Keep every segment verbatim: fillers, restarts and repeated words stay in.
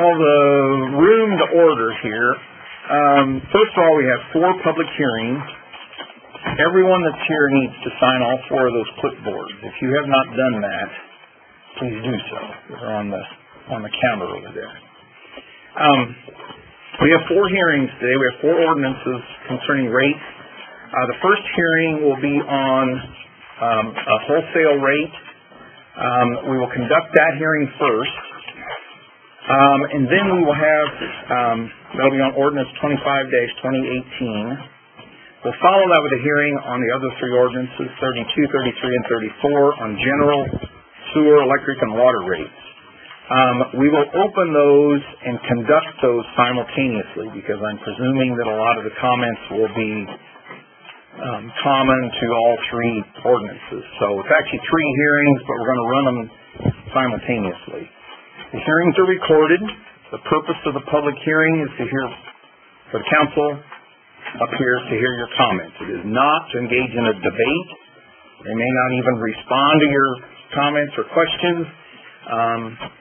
call the room to order here. Um, first of all, we have four public hearings. Everyone that's here needs to sign all four of those clipboards. If you have not done that, please do so. They're on the on the counter over there. Um, we have four hearings today. We have four ordinances concerning rates. Uh, the first hearing will be on um, a wholesale rate. Um, we will conduct that hearing first. Um, and then we will have, um, that'll be on Ordinance twenty-five dash twenty eighteen. We'll follow that with a hearing on the other three ordinances, thirty-two, thirty-three, and thirty-four, on general, sewer, electric, and water rates. Um, we will open those and conduct those simultaneously because I'm presuming that a lot of the comments will be um, common to all three ordinances. So it's actually three hearings, but we're going to run them simultaneously. The hearings are recorded. The purpose of the public hearing is to hear, for the council up here, to hear your comments. It is not to engage in a debate. They may not even respond to your comments or questions. Um,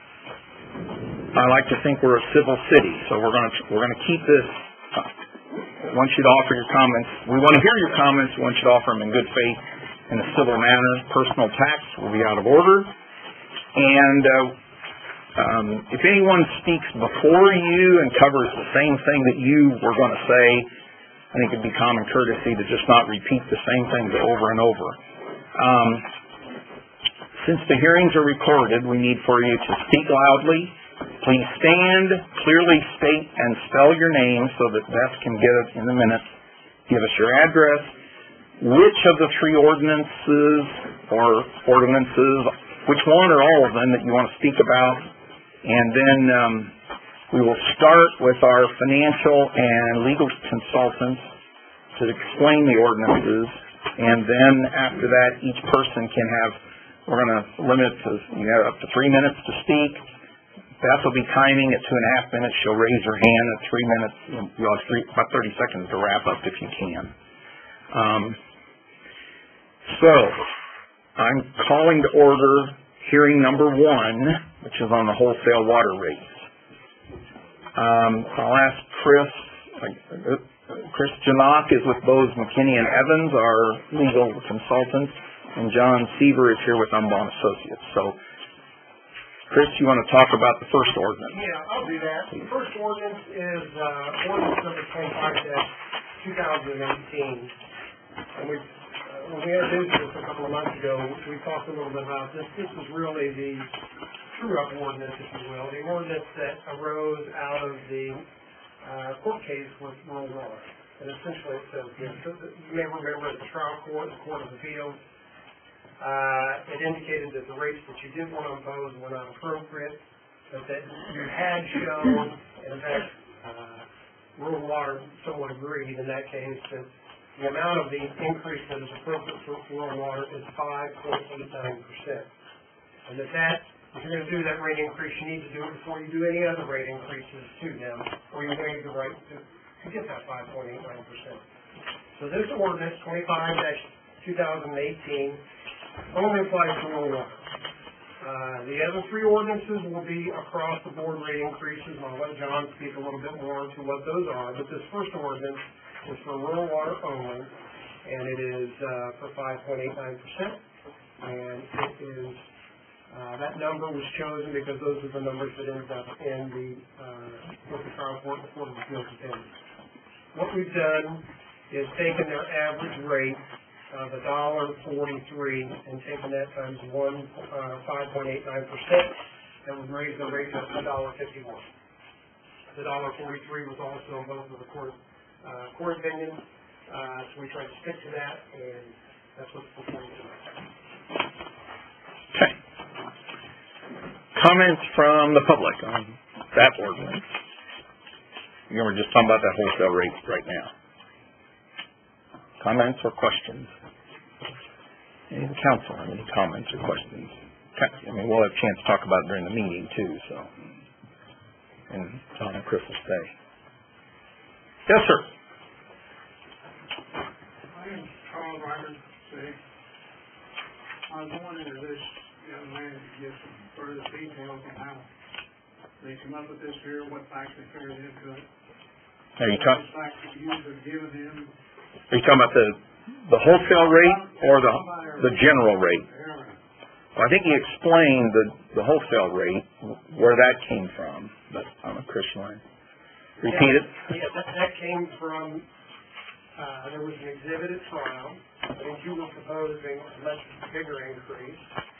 I like to think we're a civil city, so we're going to we're going to keep this. Uh, we want you to offer your comments. We want to hear your comments. We want you to offer them in good faith in a civil manner. Personal attacks will be out of order. And uh, um, if anyone speaks before you and covers the same thing that you were going to say, I think it'd be common courtesy to just not repeat the same things over and over. Um, since the hearings are recorded, we need for you to speak loudly. Please stand, clearly state and spell your name so that Beth can get it in the minutes. Give us your address, which of the three ordinances or ordinances, which one or all of them that you want to speak about, and then um, we will start with our financial and legal consultants to explain the ordinances, and then after that, each person can have, we're going to limit to, you have up to three minutes to speak. Beth will be timing at two and a half minutes. She'll raise her hand at three minutes. You'll have three, about thirty seconds to wrap up if you can. Um, so, I'm calling to order hearing number one, which is on the wholesale water rates. Um, I'll ask Chris. Uh, Chris Janock is with Bose McKinney and Evans, our legal consultants, and John Seaver is here with Umbon Associates. So, Chris, you want to talk about the first ordinance? Yeah, I'll do that. The first ordinance is uh, ordinance number twenty-five dash twenty eighteen. And we, uh, when we introduced this a couple of months ago, we talked a little bit about this. This is really the true-up ordinance, if you will, the ordinance that arose out of the uh, court case with Rural Water. And essentially it says, you, know, you may remember at the trial court, the Court of Appeals, Uh, it indicated that the rates that you did want to impose were not appropriate, but that you had shown, and in fact, uh, Rural Water somewhat agreed in that case, that the amount of the increase that is appropriate for Rural Water is five point eight nine percent. And that that, if you're going to do that rate increase, you need to do it before you do any other rate increases to them, or you're going to get the right to, to get that five point eight nine percent. So this ordinance, twenty-five dash twenty eighteen, only applies to rural water. Uh, the other three ordinances will be across the board rate increases, and I'll let John speak a little bit more to what those are, but this first ordinance is for rural water only, and it is uh, for five point eight nine percent, and it is, uh, that number was chosen because those are the numbers that ended up in the uh, with the trial court and the Court of Appeals attendance. What we've done is taken their average rate of a dollar forty-three and taken that times one uh, five point eight nine percent, and would raise the rate up to a dollar fifty-one. The dollar forty-three was also in both of the court uh, court opinions, uh, so we tried to stick to that, and that's what's before you tonight. Okay. Comments from the public on that ordinance? You know, we're just talking about that wholesale rate right now. Comments or questions? Any of the council have any comments or questions? I mean, we'll have a chance to talk about it during the meeting, too, so. And John and Chris will stay. Yes, sir. My name is Charles Ryder. I was going into this young man to get some further details on how they come up with this here, what facts they figured into it. Are you talking, What facts that you have given them. are you talking about the, the wholesale rate or the, the general rate? Well, I think he explained the, the wholesale rate, where that came from, but I'm a Christian line. Repeat it. Yeah, that, that came from, uh, there was an exhibit at trial. I think you were proposing a much bigger increase.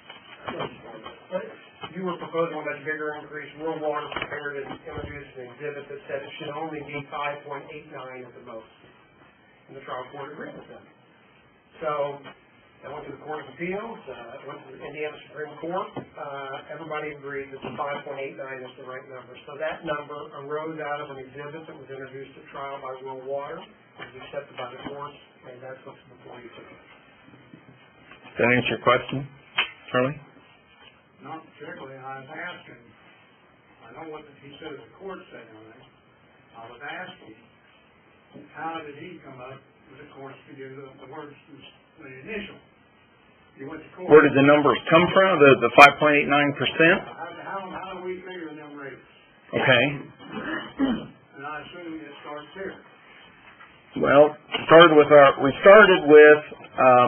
You were proposing a much bigger increase. World Water prepared and introduced an exhibit that said it should only be five point eight nine at the most. And the trial court agreed with them. So, I went to the Court of Appeals, uh, I went to the Indiana Supreme Court, uh, everybody agreed that the five point eight nine is the right number. So that number arose out of an exhibit that was introduced at trial by World Water, it was accepted by the courts, and that's what's before you today. Does that answer your question, Charlie? Not particularly, I was asking, I know what he said the court said on it. I was asking, how did he come up with the courts to give the, the words, the initial? You went to court. Where did the numbers come from, the, the five point eight nine percent? How, how, how do we figure them rates? Okay. And I assume it starts here. Well, started with our, we started with, um,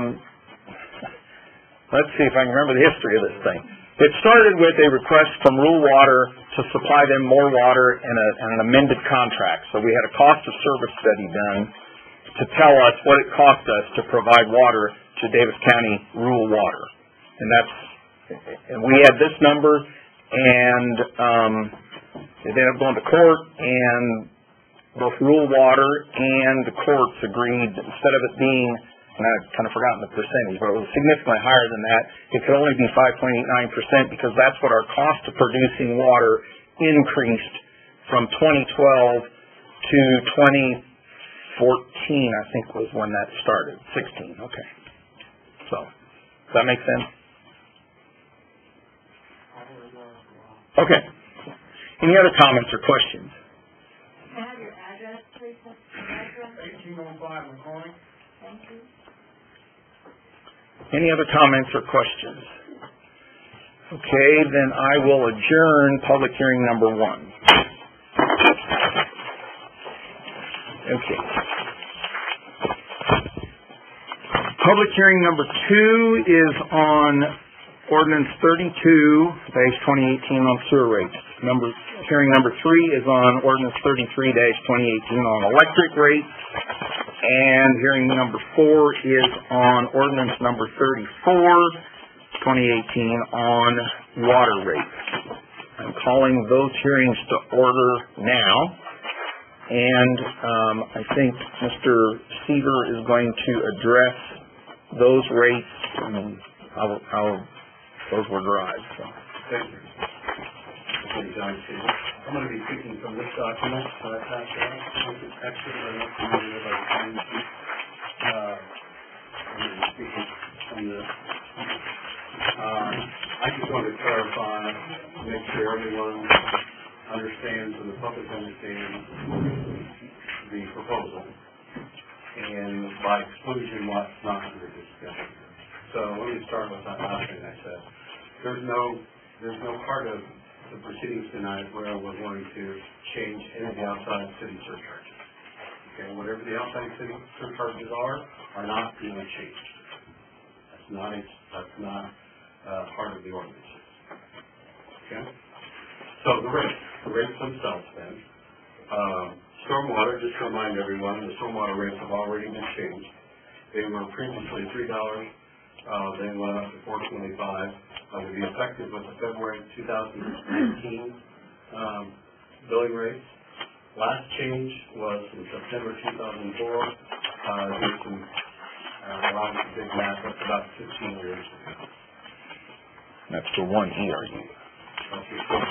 let's see if I can remember the history of this thing. It started with a request from Rural Water to supply them more water and, a, and an amended contract. So we had a cost of service study done to tell us what it cost us to provide water to Davis County Rural Water. And that's, and we had this number, and um, it ended up going to court, and both Rural Water and the courts agreed that instead of it being, and I've kind of forgotten the percentage, but it was significantly higher than that, it could only be five point eight nine percent because that's what our cost of producing water increased from twenty twelve to twenty fourteen, I think was when that started. sixteen, okay. So, does that make sense? Okay. Any other comments or questions? Can I have your address, please? Address? eighteen oh five McCoy. Thank you. Any other comments or questions? Okay, then I will adjourn public hearing number one. Okay. Public hearing number two is on ordinance thirty-two dash twenty eighteen on sewer rates. Number, hearing number three is on ordinance thirty-three dash twenty eighteen on electric rates. And hearing number four is on ordinance number thirty-four, twenty eighteen on water rates. I'm calling those hearings to order now. And um, I think Mister Seaver is going to address those rates and how, how those were derived. So. Thank you. I'm John Seaver. I'm going to be speaking from this document that I passed out. It's extra, but I'm not familiar with our time sheet. Uh, I'm going to be speaking from this. Uh, I just want to clarify, make sure everyone understands and the public understands the proposal, and by exclusion, what's not under discussion. So let me start with that last thing I said. There's no, there's no part of the proceedings tonight where we're going to change any of the outside city surcharges. Okay, whatever the outside city surcharges are, are not being changed. That's not a, that's not uh, part of the ordinance. Okay. So the rates, the rates themselves then. Um, stormwater, just to remind everyone, the stormwater rates have already been changed. They were previously three dollars. Uh, then went up to four twenty-five. Uh, will be effective with the February two thousand nineteen um, billing rates. Last change was in September two thousand four. Uh, there's some uh, a lot of big math. That's about fifteen years ago. That's for one E R U. That's your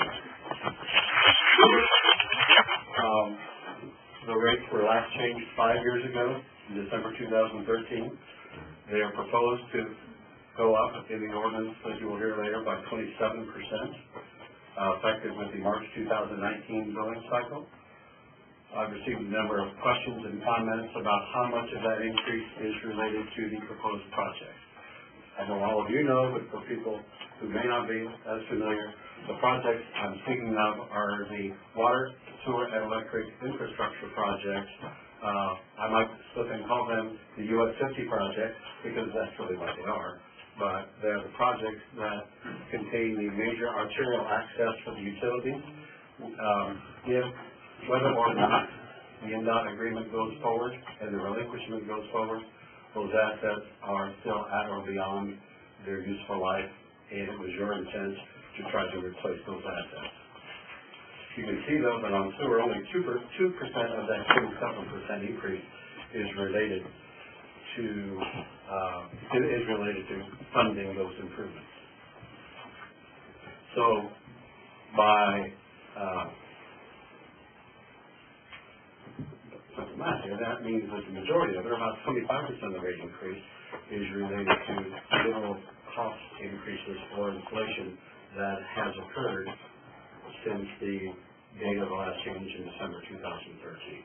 um, the rates were last changed five years ago, in December two thousand thirteen. They are proposed to go up in the ordinance, as you will hear later, by twenty-seven percent, uh, effective with the March two thousand nineteen billing cycle. I've received a number of questions and comments about how much of that increase is related to the proposed project. I know all of you know, but for people who may not be as familiar, the projects I'm speaking of are the water, sewer, and electric infrastructure projects. Uh, I might slip and call them the U S fifty projects because that's really what they are. But they're the projects that contain the major arterial access for the utilities. Um, if, whether or not the N D O T agreement goes forward and the relinquishment goes forward, those assets are still at or beyond their useful life, and it was your intent to try to replace those assets. You can see though that on sewer, only two percent of that twenty-seven percent increase is related to uh, is related to funding those improvements. So by uh, simple math here, that means that the majority of it, or about twenty-five percent of the rate increase, is related to general cost increases or inflation that has occurred since the date of the last change in December two thousand thirteen.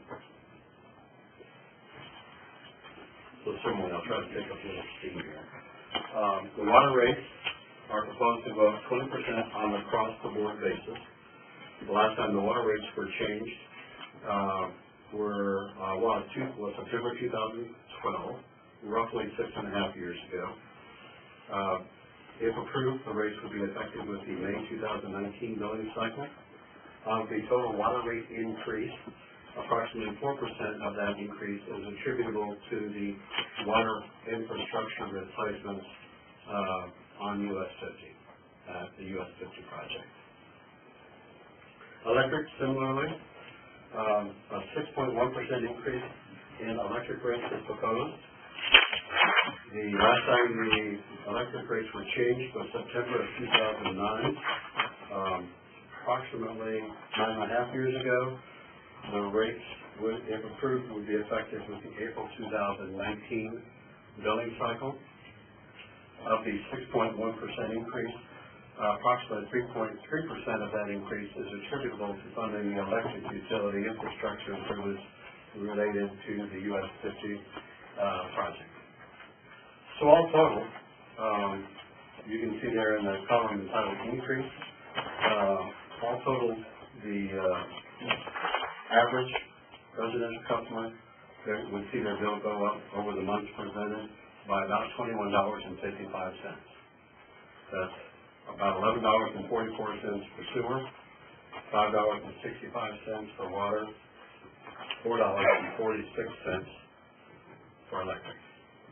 So similarly, I'll try to pick up a little steam here. Um, the water rates are proposed to go up twenty percent on an across-the-board basis. The last time the water rates were changed uh, were, uh, well, two, was September two thousand twelve, roughly six and a half years ago. Uh, if approved, the rates would be effective with the May two thousand nineteen billing cycle. Of the total water rate increase, approximately four percent of that increase is attributable to the water infrastructure replacements uh, on U S fifty, uh, the U S fifty project. Electric, similarly, um, a six point one percent increase in electric rates is proposed. The last time the electric rates were changed was September of two thousand nine. Um, approximately nine and a half years ago. The rates, would, if approved, would be effective with the April two thousand nineteen billing cycle. Of the six point one percent increase, uh, approximately three point three percent of that increase is attributable to funding the electric utility infrastructure improvements related to the U S fifty uh, project. So all total, um, you can see there in the column entitled increase, uh, all total, the uh, average residential customer would see their bill go up over the months presented by about twenty-one dollars and fifty-five cents. That's about eleven dollars and forty-four cents for sewer, five dollars and sixty-five cents for water, four dollars and forty-six cents for electric.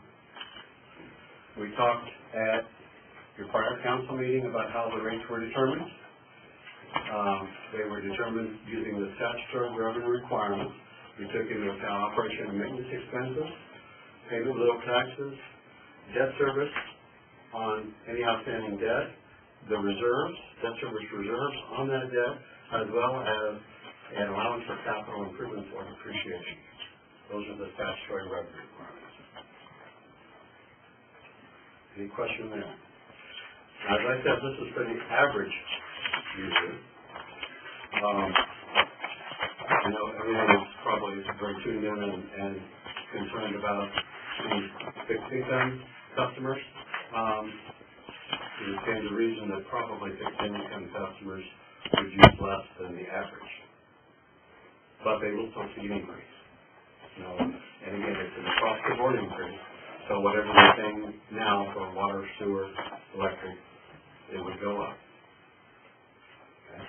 We talked at your prior council meeting about how the rates were determined. Um, they were determined using the statutory revenue requirements. We took into account operation and maintenance expenses, payment of little taxes, debt service on any outstanding debt, the reserves, debt service reserves on that debt, as well as an allowance for capital improvements or depreciation. Those are the statutory revenue requirements. Any question there? As I said, this is for the average user. Um, I know everyone is probably very tuned in and, and concerned about the fixed income customers. Um, you stand to reason that probably fixed income customers would use less than the average, but they will still see an increase. You know, and again, it's an across-the-board increase. So whatever we're paying now for water, sewer, electric, it would go up. Okay.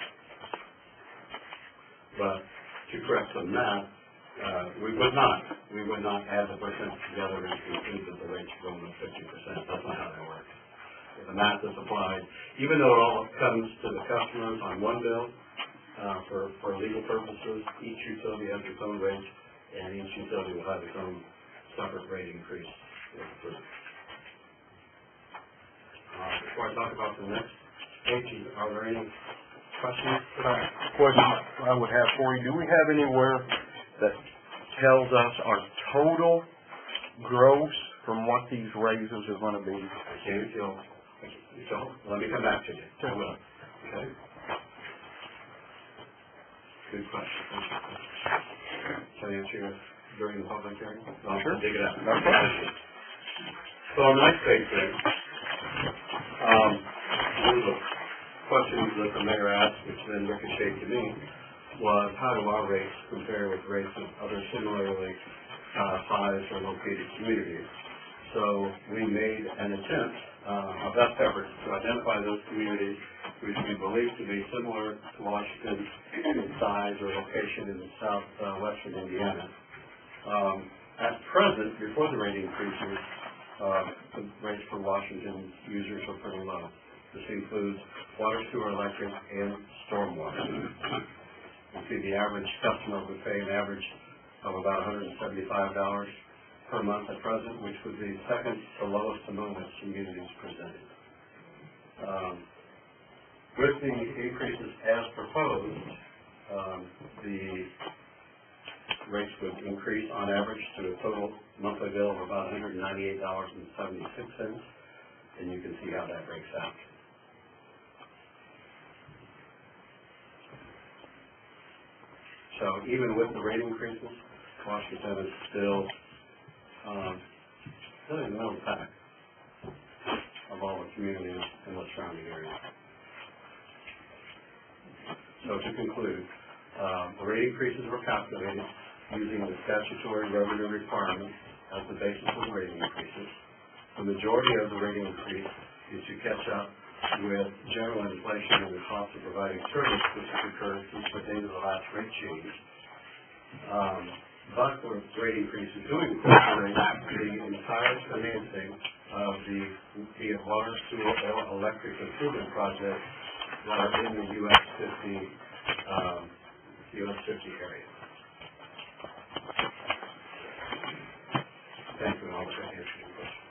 But to correct some math, uh, we would not, we would not add the percent together and conclude that the rates are going up fifty percent. That's not how that works. If the math is applied, even though it all comes to the customers on one bill, uh, for, for legal purposes, each utility has its own rate, and each utility will have its own separate rate increase. Uh, before I talk about the next page, are there any questions? Uh, question I would have for you, do we have anywhere that tells us our total gross from what these raises are going to be? I can't feel, so let me come back to you. I will. Okay? Good question. Can I answer you during the public hearing? I'll Sure. dig it out. Okay. So on the next page there, question that the mayor asked, which then ricocheted to me, was how do our rates compare with rates of other similarly uh, sized or located communities? So we made an attempt, uh, our best efforts to identify those communities which we believe to be similar to Washington in size or location in southwestern Indiana. Um, at present, before the rate increases, uh, the rates for Washington users are pretty low. This includes water, sewer, electric, and stormwater. You see the average customer would pay an average of about one hundred seventy-five dollars per month at present, which would be second to lowest among the communities presented. Um, with the increases as proposed, um, the rates would increase on average to a total monthly bill of about one hundred ninety-eight dollars and seventy-six cents, and you can see how that breaks out. So even with the rate increases, Washington is still um, really in the middle of the pack of all the communities in the surrounding area. So to conclude, uh, the rate increases were calculated using the statutory revenue requirement as the basis of the rate increases. The majority of the rate increase is to catch up with general inflation and the cost of providing service, which has occurred since the date of the last rate change. Um, but the rate increases do incorporate the entire financing of the, the water, sewer, or electric improvement projects that are in the U S fifty, um, U S fifty area. Thank you, and I'll answer your question.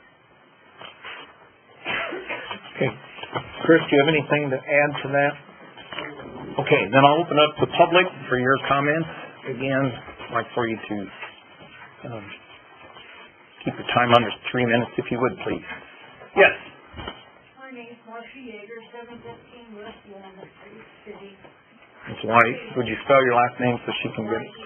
Okay. Chris, do you have anything to add to that? Okay, then I'll open up the public for your comments. Again, I'd like for you to um, keep your time under three minutes, if you would, please. Yes. My name's Marcia Yeager, seven fifteen West Walnut Street, City. Miz White, would you spell your last name so she can get it?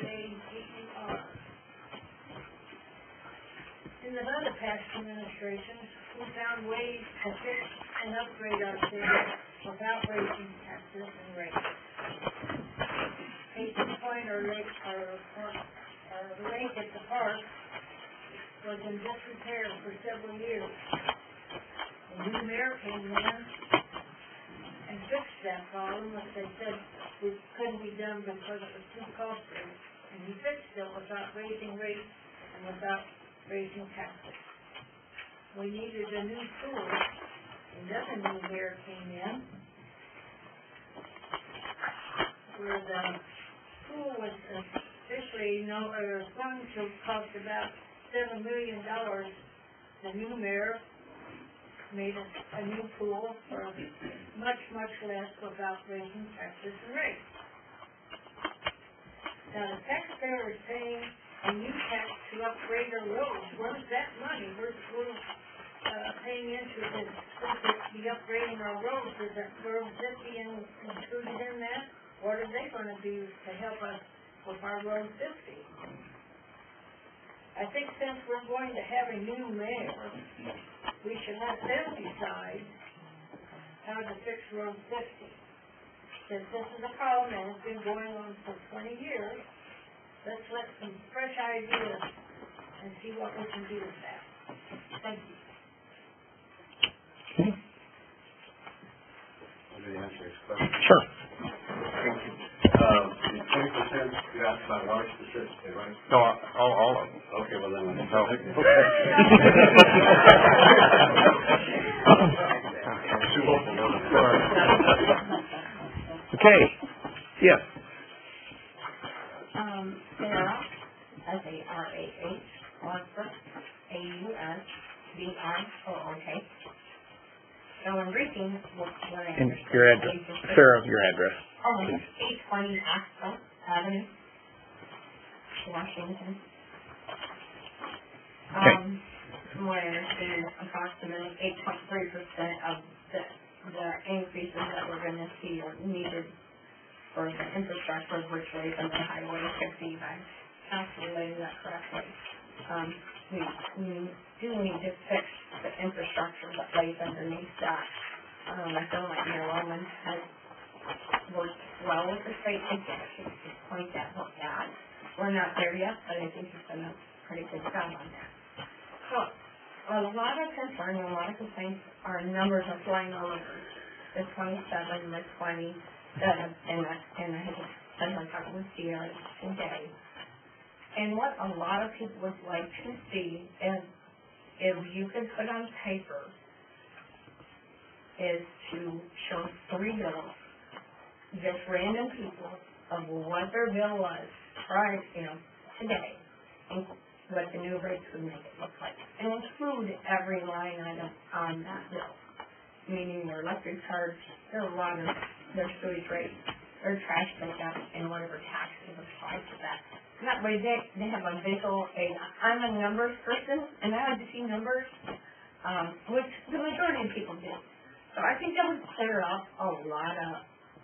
In the other past administrations, we found ways to fix and upgrade our city without raising taxes and rates. Case in point, our lake, our, our lake at the park was in disrepair for several years. The new mayor came in and fixed that problem, which they said it couldn't be done because it was too costly. And he fixed it without raising rates and without raising taxes. We needed a new pool, and then a new mayor came in, where the pool was officially, you know, or going to cost about seven million dollars. The new mayor made a, a new pool for much, much less without raising taxes and rates. Now, the taxpayer is paying a new tax to upgrade our roads. Where's that money? We're, we're uh, paying into this, the upgrading our roads. Is that Road fifty in, included in that? What are they going to do to help us with our Road fifty? I think since we're going to have a new mayor, we should let them decide how to fix Road fifty. Since this is a problem and it's been going on for twenty years, let's let some fresh ideas and see what we can do with that. Thank you. Okay. Let me answer his question. Sure. Um, twenty percent, you asked about large specifically, right? No, all, all of them. Okay, well then. No. Okay. Yes. Um, Sarah, S A R A H, Austin, A U S B I O O K. So in reading what what I And understand. your address. Sarah, your address. Oh, eight twenty Aspen Avenue, Washington. Okay. Um, from what I understand, approximately eight point three percent of the, the increases that we're gonna see are needed for the infrastructure, which lays under Highway fifty, if I'm calculating that correctly. Um, we, we do need to fix the infrastructure that lays underneath that. Um, I feel like Mayor Loman has worked well with the state executive to point that out out. We're not there yet, but I think he's done a pretty good job on that. So, a lot of concern, a lot of complaints, our numbers are flying all over. The twenty-seven, the twenty, the, and the, and I had been talking with Sierra today. And what a lot of people would like to see is if you could put on paper is to show three bills, just random people, of what their bill was prior, you know, today, and what the new rates would make it look like, and include every line item on that bill, meaning their electric charge, their water, their sewage rate, their trash pickup, and whatever taxes apply to that. And that way they, they have a visual aid. I'm a numbers person, and I like to see numbers, um, which the majority of people do. So I think that would clear up a lot of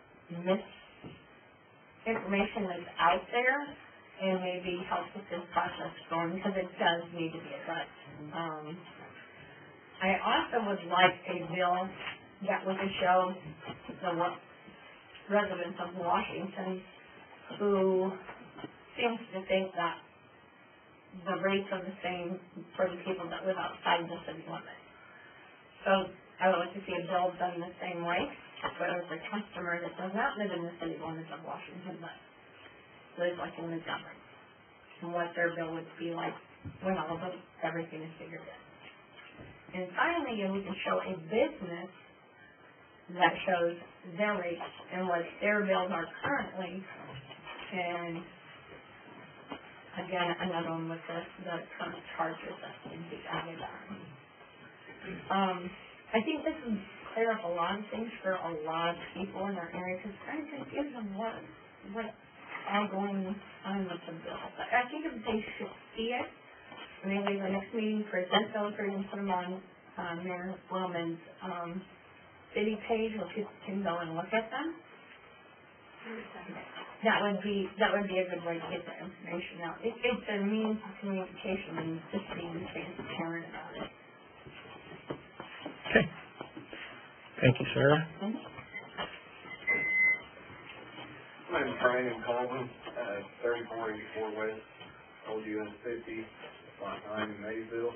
misinformation that's out there and maybe help with this process going, because it does need to be addressed. Um, I also would like a bill that would show the what, residents of Washington who seems to think that the rates are the same for the people that live outside the city limits. So I would like to see a bill done the same way, but as a customer that does not live in the city limits of Washington, but lives like in the government, and what their bill would be like when all of it, everything is figured in. And finally, we can show a business that shows their rates and what their bills are currently, and again, another one with the, the current charges that can be added on. Um, I think this would clear up a lot of things for a lot of people in our area, because it's kind of confusing them what, what all going on with the bill. But I think if they should see it, maybe the next meeting, present those, or even put them on uh, Mayor Loman's um, city page where people can go and look at them. That would be that would be a good way to get the information out. It, it's a means of communication and just being transparent about it. Okay. Thank you, Sarah. Mm-hmm. My name is Brandon Colvin, uh, thirty-four eighty-four West, Old U S fifty, lot nine in Maysville.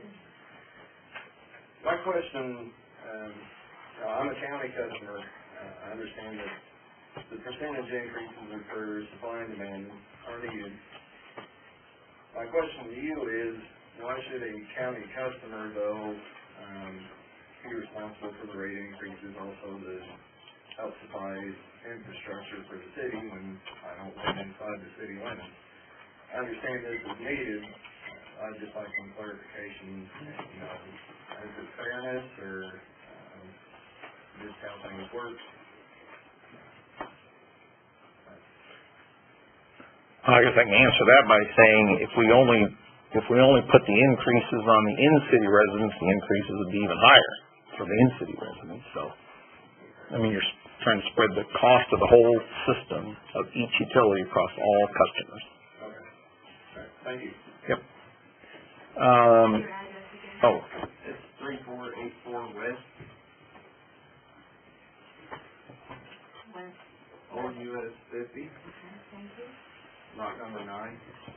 My question, um, uh, I'm a county customer. Uh, I understand that the percentage increases are for supply and demand are needed. My question to you is, why should a county customer, though, um, be responsible for the rate increases, also the help supply infrastructure for the city when I don't live inside the city limits? I understand this is needed. I'd just like some clarification, you know, is it fairness or um, just how things work? I guess I can answer that by saying if we only if we only put the increases on the in-city residents, the increases would be even higher for the in-city residents. So, I mean, you're trying to spread the cost of the whole system of each utility across all customers. Okay. All right. Thank you. Yep. Um, oh. It's three four eight four West. West. Old U S fifty. Okay, thank you. Lot number nine.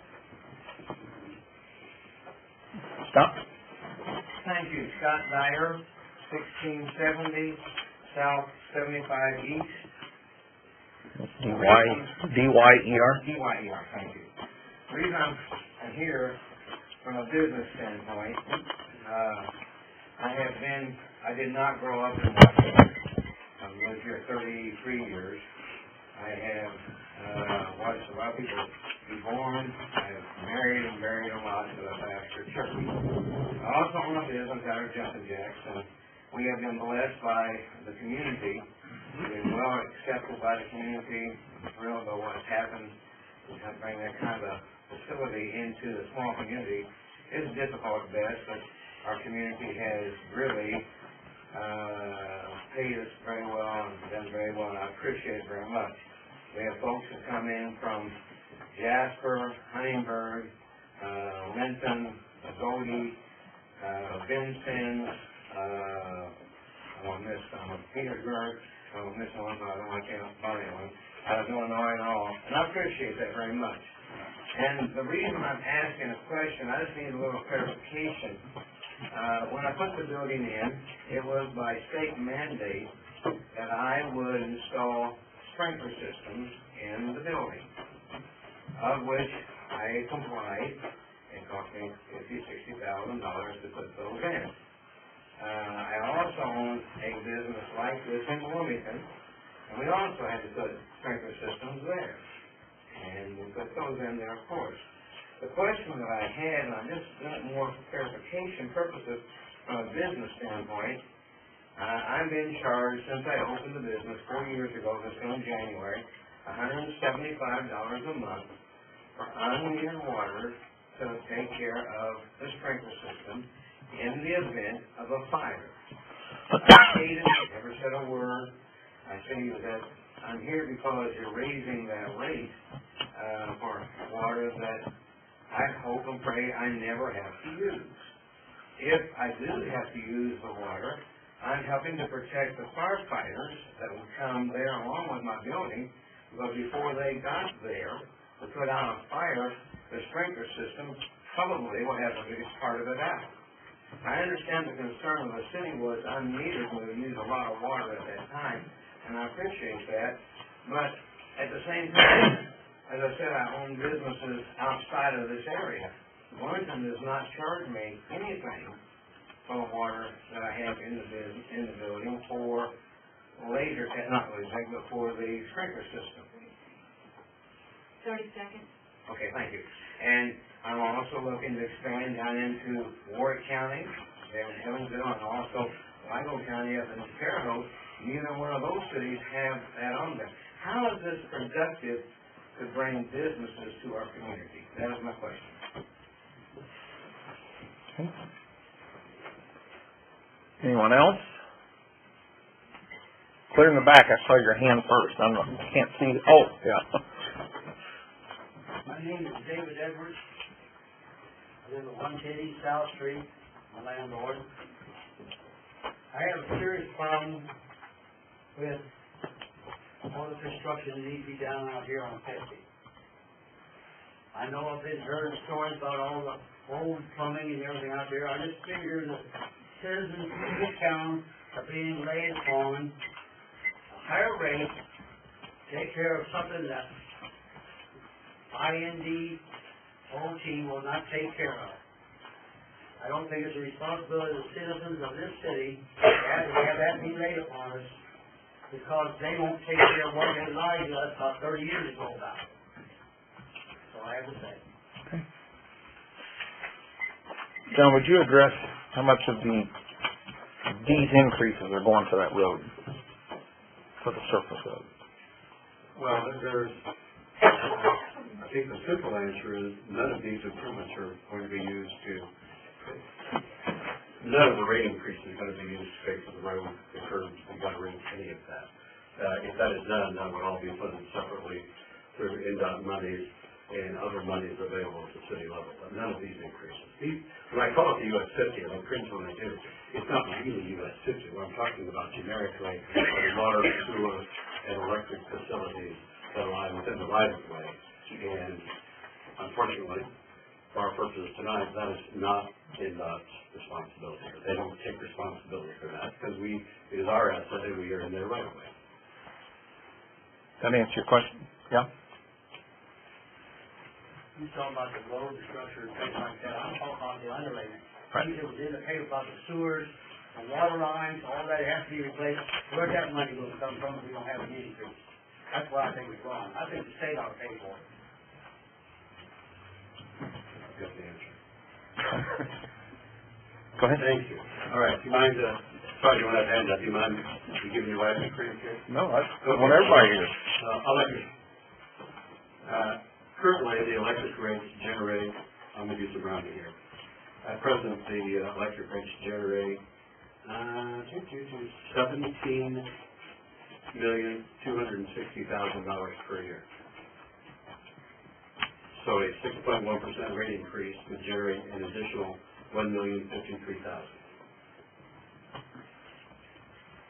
Stop. Thank you, Scott Dyer, sixteen seventy South seventy-five East. D Y D Y E R. D Y E R, thank you. The reason I'm, I'm here from a business standpoint, uh, I have been, I did not grow up in Washington. I've lived here thirty-three years. I have uh, watched a lot of people be born. I have married and buried a lot to the pastor church. I also own a business out of Jumpin' Jacks, and we have been blessed by the community. We've been well accepted by the community. Thrilled by what's happened. We have bring that kind of a facility into the small community. It's difficult at best, but our community has really uh, paid us very well and done very well, and I appreciate it very much. We have folks that come in from Jasper, Huntingburg, uh, Linton, Agodi, uh, Vincennes, uh, on this. I'm a Petersburg, I'm a Miss Illinois, I don't like anybody one, out of Illinois and all, and I appreciate that very much. And the reason I'm asking a question, I just need a little clarification. Uh, when I put the building in, it was by state mandate that I would install sprinkler systems in the building, of which I complied. It cost me fifty, sixty thousand dollars to put those in. Uh, I also own a business like this in Bloomington, and we also had to put sprinkler systems there. And we put those in there, of course. The question that I had, and I'm just doing it more for clarification purposes from a business standpoint, uh, I've been charged since I opened the business four years ago, this in January, one hundred seventy-five dollars a month for unmetered water to take care of the sprinkler system in the event of a fire. I never said a word. I say that I'm here because you're raising that rate uh, for water that I hope and pray I never have to use. If I do have to use the water, I'm helping to protect the firefighters that will come there along with my building, because before they got there to put out a fire, the sprinkler system probably will have the biggest part of it out. I understand the concern of the city was unmetered, we would use a lot of water at that time, and I appreciate that, but at the same time, as I said, I own businesses outside of this area. Bloomington does not charge me anything for the water that I have in the business, in the building for laser, not laser, but for the sprinkler system. Thirty seconds. Okay, thank you. And I'm also looking to expand down into Warwick County, there in Evansville, and also Ligo County up in Terre Haute. Neither one of those cities have that on there. How is this productive to bring businesses to our community? That is my question. Okay. Anyone else? Clear in the back. I saw your hand first. I'm not, I can't see. Oh, yeah. My name is David Edwards. I live at one ten East South Street. I'm a landlord. I have a serious problem with all the construction that needs to be done out here on Pepsi. I know I've been hearing stories about all the old plumbing and everything out there. I just figure that citizens of this town are being laid on a higher rate to take care of something that I N D O T will not take care of. I don't think it's a responsibility of the citizens of this city to have, to have that be laid upon us, because they won't take care of what they lied to us about thirty years ago about. That's all I have to say. Okay. John, would you address how much of the these increases are going to that road, for the surface road? Well, there's, I think the simple answer is none of these improvements are going to be used to, none of the rate increase is going to be used to pay for the road, the curbs, the guttering, any of that. Uh, if that is done, that would all be funded separately through N D O T monies and other monies available at the city level. But none of these increases. These, when I call it the U S fifty, and I cringe when I do it, it's not really U S fifty. What I'm talking about generically are the water, sewer, and electric facilities that lie within the right of way. And unfortunately, for our purposes tonight, that is not N D O T's responsibility. They don't take responsibility for that because we, it is our asset and we are in their right of way. That answer your question? Yeah? You talking about the road, the structure, and things like that. I'm talking about the underlayment. Right. Things that was in the paper about the sewers, the water lines, all that has to be replaced. Where's that money going to come from if we don't have an increase? That's what I think is wrong. I think the state ought to pay for it. Got the answer. Go ahead. Thank you. All right. Do you mind, uh, sorry, you want to have hand up. Do you mind me giving you right cream here? No, I want everybody here. Uh, electric. Uh, currently, the electric rates generate, I'm going to do some rounding here. At present, the uh, electric rates generate uh, seventeen million, two hundred sixty thousand dollars per year. So a six point one percent rate increase would generate an additional one million, fifty-three thousand dollars.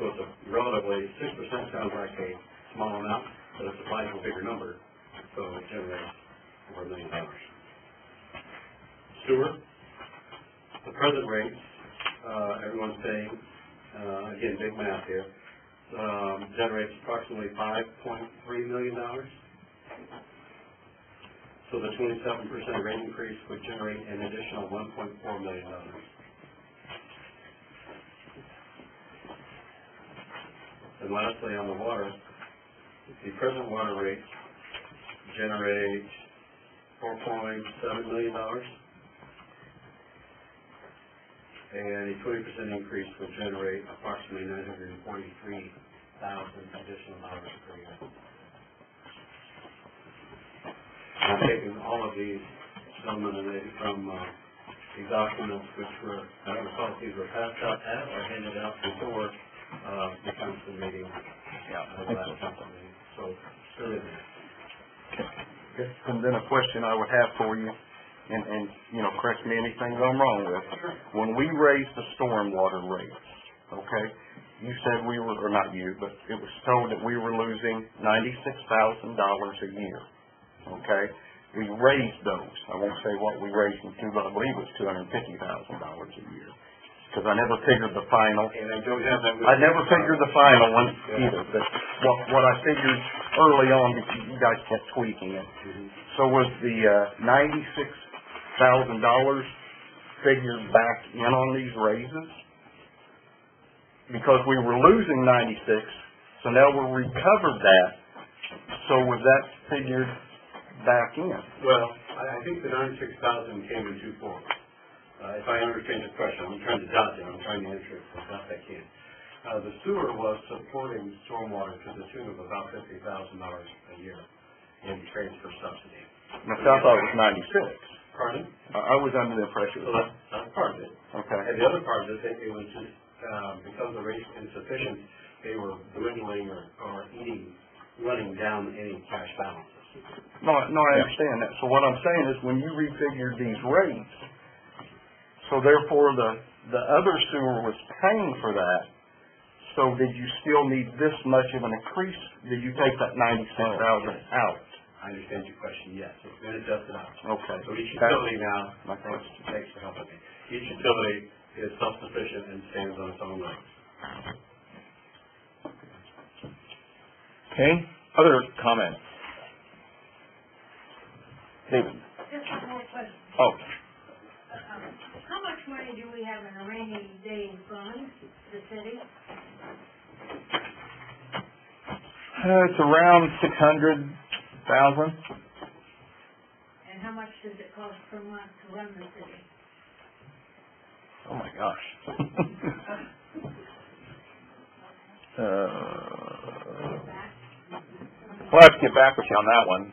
So it's a relatively, six percent sounds like a small amount, but it's applied to a bigger number, so it generates over a million dollars. Sewer, the present rates, uh, everyone's paying, uh, again, big math here, um, generates approximately five point three million dollars. So the twenty-seven percent rate increase would generate an additional one point four million dollars. And lastly, on the water, the present water rates generate four point seven million dollars. And a twenty percent increase would generate approximately nine hundred forty-three thousand additional dollars per year. I'm taking all of these from, from uh, the documents which were, I don't recall if these were passed out at or handed out before uh, the council meeting. Yeah, uh, the last council meeting. So, still in there. Okay. And then a question I would have for you, and, and, you know, correct me anything I'm wrong with. When we raised the stormwater rates, okay, you said we were, or not you, but it was told that we were losing ninety-six thousand dollars a year, okay? We raised those. I won't say what we raised them to, but I believe it was two hundred fifty thousand dollars a year. Because I never figured the final. And I don't have that. I never figured the final one either, but what, what I figured early on, you guys kept tweaking it. Mm-hmm. So was the uh, ninety-six thousand dollars figured back in on these raises? Because we were losing ninety-six, so now we recovered that. So was that figured back in? Well, I, I think the ninety-six thousand came in two forms. Uh, if I understand your question, I'm trying to dodge it, I'm trying to answer it as best I can. Uh, the sewer was supporting stormwater to the tune of about fifty thousand dollars a year in transfer subsidy. I thought it was ninety-six. Pardon? I was under the impression. So that's, that's part of it. Okay. And the other part of it, it was just, uh, because the rate's insufficient, they were dwindling or, or eating, running down any cash balances. No, no, I understand that. So what I'm saying is when you refigured these rates, so therefore the, the other sewer was paying for that, so did you still need this much of an increase? Did you take that ninety-six thousand out? I understand your question, yes. It's been adjusted out. Okay. So each utility now, My thanks, question. thanks for helping me. Each utility is self-sufficient and stands on its own legs. Okay, other comments? David? Just one more question. Oh, Um, How much money do we have in a rainy day fund, the city? uh, it's around six hundred thousand. And how much does it cost per month to run the city? Oh my gosh. uh, we'll have to get back with you on that one.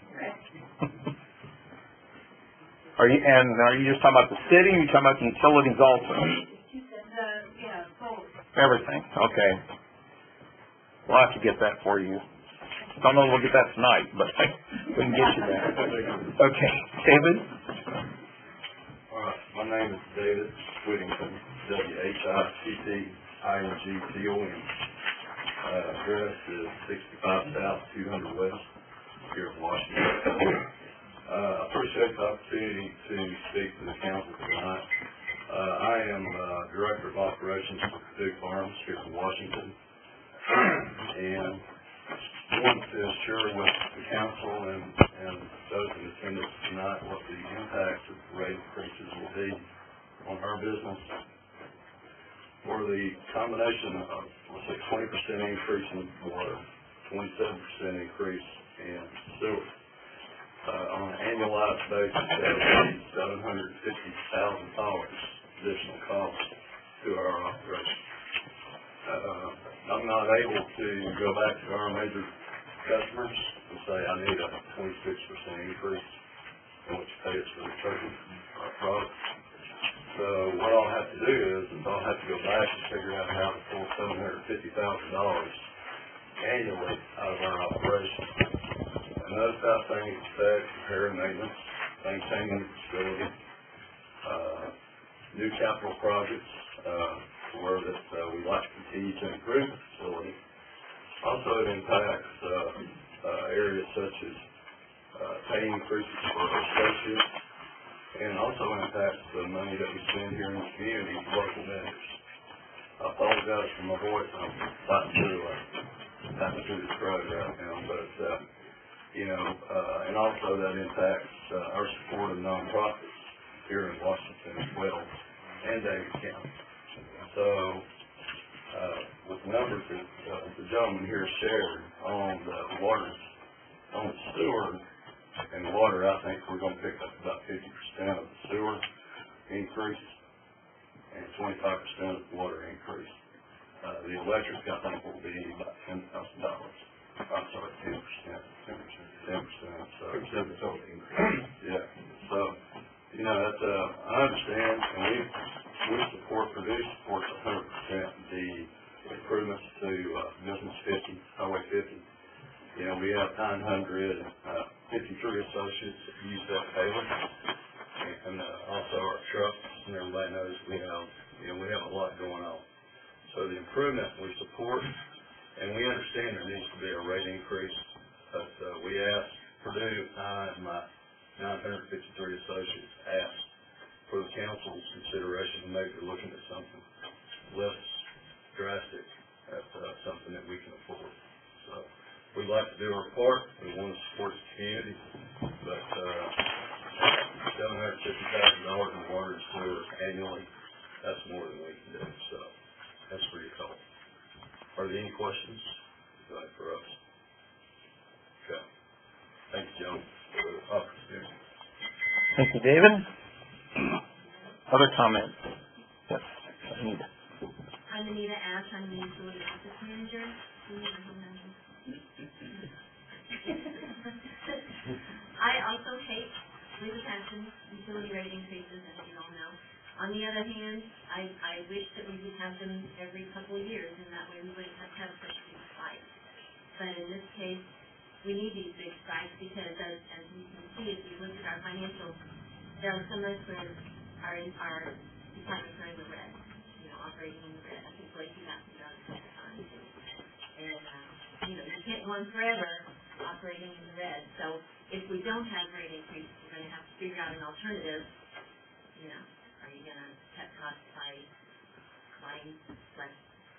Are you, and are you just talking about the city, or are you talking about the utilities also? The, yeah, both. Everything, okay. We'll have to get that for you. Don't know if we'll get that tonight, but we can get you that. Okay, David? All right, my name is David Whittington, W H I T T I N G T O N. Uh, address is sixty-five South, two hundred West, here in Washington. Uh, I appreciate the opportunity to speak to the council tonight. Uh, I am uh, Director of Operations for Purdue Farms here in Washington. And want to share with the council and, and those in attendance tonight what the impact of the rate increases will be on our business. For the combination of, let's say, twenty percent increase in water, twenty-seven percent increase in sewer, uh, on an annualized basis, that would be seven hundred fifty thousand dollars additional cost to our operation. Uh, I'm not able to go back to our major customers and say I need a twenty-six percent increase in which pay us for the purchase of our product. So what I'll have to do is, is I'll have to go back and figure out how to pull seven hundred fifty thousand dollars annually out of our operation. And those type of things affect repair and maintenance, maintaining the facility, uh, new capital projects, uh, were that, uh, we'd like to continue to improve the facility. Also, it impacts, uh, uh, areas such as, uh, pay increases for our associates, and also impacts the money that we spend here in the community for local vendors. I apologize for my voice, I'm about to, uh, passing through this road right now, but, uh, you know, uh, and also that impacts, uh, our support of nonprofits here in Washington as well, and Davis County. So, uh, with the numbers that, uh, the gentleman here shared on the water, on the sewer and the water, I think we're gonna pick up about fifty percent of the sewer increase and twenty-five percent of the water increase. Uh, the electric, I think, will be about ten thousand dollars. I'm sorry, ten percent, ten percent, ten percent, so. ten percent of the total increase. Yeah, so, you know, that's, uh, I understand, and we, we support, Purdue supports a hundred percent the improvements to, uh, Business fifty, Highway fifty. You know, we have nine hundred, uh, fifty-three associates that use that daily. And, uh, also our trucks, and everybody knows we have, you know, we have a lot going on. So the improvement we support, and we understand there needs to be a rate increase, but, uh, we asked Purdue, I and my nine hundred fifty-three associates asked for the council's consideration, maybe looking at something less drastic, at, uh, something that we can afford. So, we'd like to do our part, we want to support the community, but, uh, seven hundred fifty thousand dollars in water and sewer annually, that's more than we can do, so, that's for your call. Are there any questions, uh, for us? Okay. Thank you, Joe, for the opportunity. Thank you, David. Other comments? Yes, Anita. I'm Anita Ash, I'm the utility office manager. I also hate legal pension utility rate increases, as you all know. On the other hand, I, I wish that we would have them every couple of years, and that way we wouldn't have to have such big spikes. But in this case, we need these big spikes because, as, as you can see, if you look at our financials, there are some months where our, our departments are in the red, you know, operating in the red. I think Blakey got some done at the time. And, uh, you know, you can't go on forever operating in the red. So if we don't have rate increases, we're going to have to figure out an alternative. You know, are you going to cut costs by buying less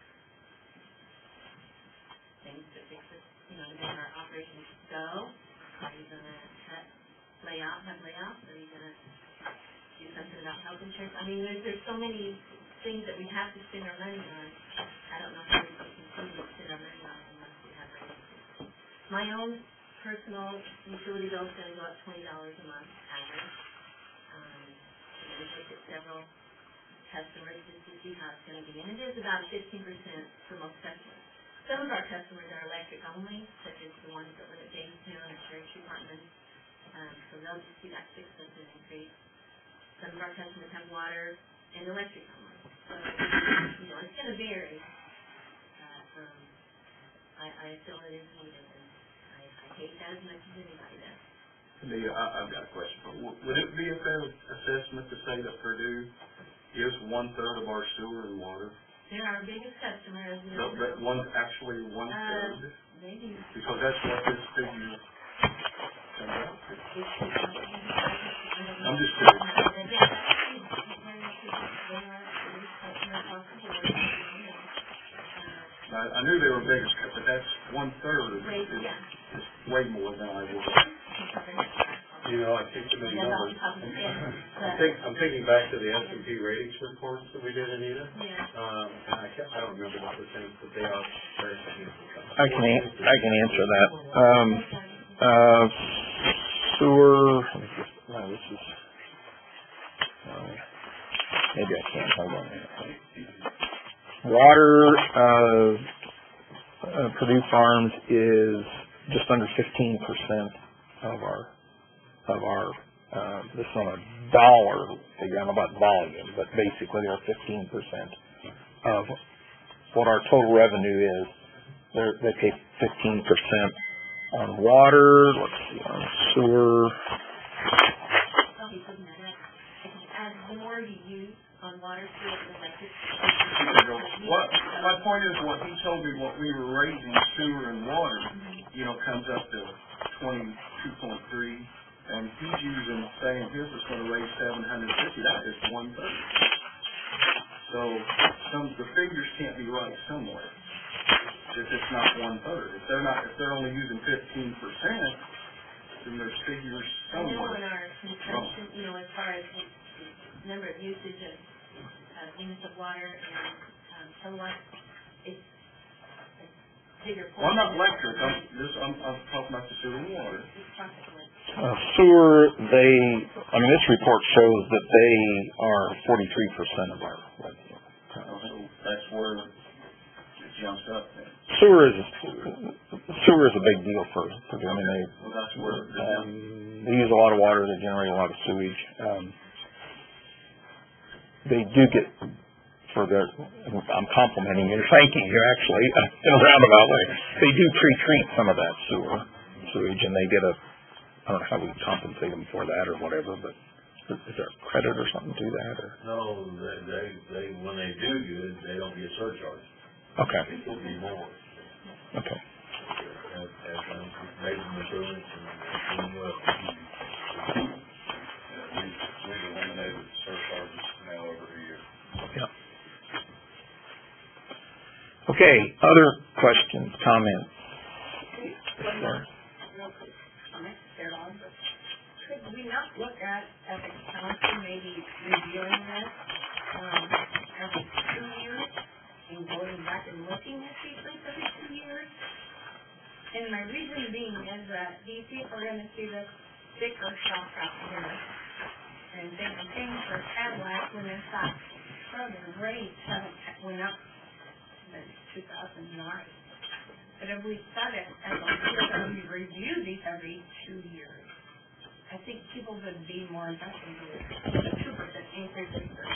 things to fix it, you know, to make our operations go? Are you going to cut, lay off, have layoffs? Are you going to do something about health insurance? I mean, there's, there's so many things that we have to spend our money on. I don't know how we can continue to spend our money on unless we have rate increases. My own personal utility bill is going to go up twenty dollars a month average. Um, we've looked at several customers just to see how it's going to be, and it is about fifteen percent for most customers. Some of our customers are electric only, such as the ones that live at Jamestown or Sheriff's Department, um, so they'll just see that six percent increase. Some of our customers have water and electric only, so, you know, it's going to vary. Uh, um, I, I feel it is needed, and I, I hate that as much as anybody does. Anita, I, I've got a question. W- would it be a fair assessment to say that Purdue gives one-third of our sewer and water? They're our biggest customer, as you No, know. that one, actually one-third? Uh, maybe. Because that's what this figure comes out to. I'm just curious. I, I knew they were biggest, but that's one-third is, Way, is, yeah. is way more than I would. You know, I think too many Yeah, numbers. that's probably it. I'm think, I'm thinking back to the S and P ratings reports that we did, Anita. Yeah. Um, and I can't, I don't remember the percentage, but they are very significant. I can, an- I can answer that. Um, uh, sewer, let me just, no, this is, uh, maybe I can't, hold on a minute. Water, uh, uh, Purdue Farms is just under fifteen percent of our, of our, uh, this is on a dollar figure, I don't know about volume, but basically they're fifteen percent of what our total revenue is. They're, they pay fifteen percent on water, let's see, on sewer. Okay, so now that, as the more you use on water, sewer, and electric. What, my point is, what he told me, what we were raising sewer and water, you know, comes up to twenty-two point three, and he's using, saying his is gonna raise seven hundred fifty, that is one third. So, some, the figures can't be right somewhere, if it's not one third. If they're not, if they're only using fifteen percent, then there's figures I know somewhere. in our consumption, you know, as far as the the number of usage of, uh, units of water and, um, kilowatt, it's a bigger portion. Well, I'm not electric, I'm, this, I'm, I'm talking about the sewer and water. It's possibly. Uh, sewer, they, I mean, this report shows that they are forty-three percent of our revenue. So that's where it jumps up then. Sewer is, sewer is a big deal for, for them. I mean, they, Well, that's where, um, they use a lot of water, they generate a lot of sewage. Um, they do get, for their, I'm complimenting you, thanking you actually, in a roundabout way. They do pre-treat some of that sewer, sewage, and they get a, I don't know how we compensate them for that or whatever, but is there a credit or something to that? Or? No, they, they, they, when they do good, they don't get surcharged. Okay. It could be more. Okay. As, as um, raising insurance and doing well. We've, we've eliminated surcharges now over a year. Yeah. Okay, other questions, comments? One more, real quick comment, Carol. Could we not look at, as a council, maybe reviewing this, um, every two years and going back and looking at these things every two years? And my reason being is that these people are gonna see this sticker shock out here and think I'm paying for a Cadillac when in fact southern rates haven't went up since two thousand nine. But if we set it as a year that we review these every two years, I think people would be more invested in the two percent increase in their.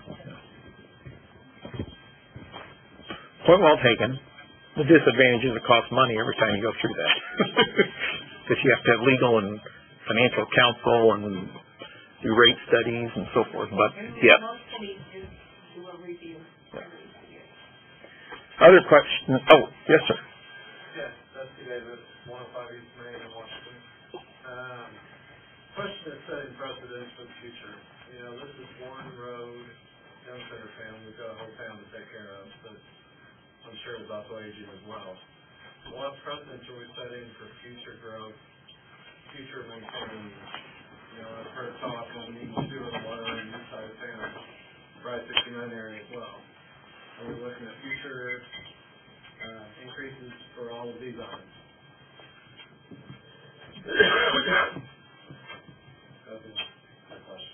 Point well taken. The disadvantage is it costs money every time you go through that. Because you have to have legal and financial counsel and do rate studies and so forth, but, yeah. Most cities do, do a review every year. Other questions? Oh, yes, sir. Yes, Dusty Davis, one oh five East Main in Washington. Um, question is setting precedents for the future. You know, this is one road, Young Center family, we've got a whole town to take care of, but I'm sure it's also aging as well. What precedents are we setting for future growth, future maintaining? You know, I've heard talk of needing sewer and water on the east side of town, Route sixty-nine area as well. Are we looking at future uh, increases for all of these items? That'd be my question.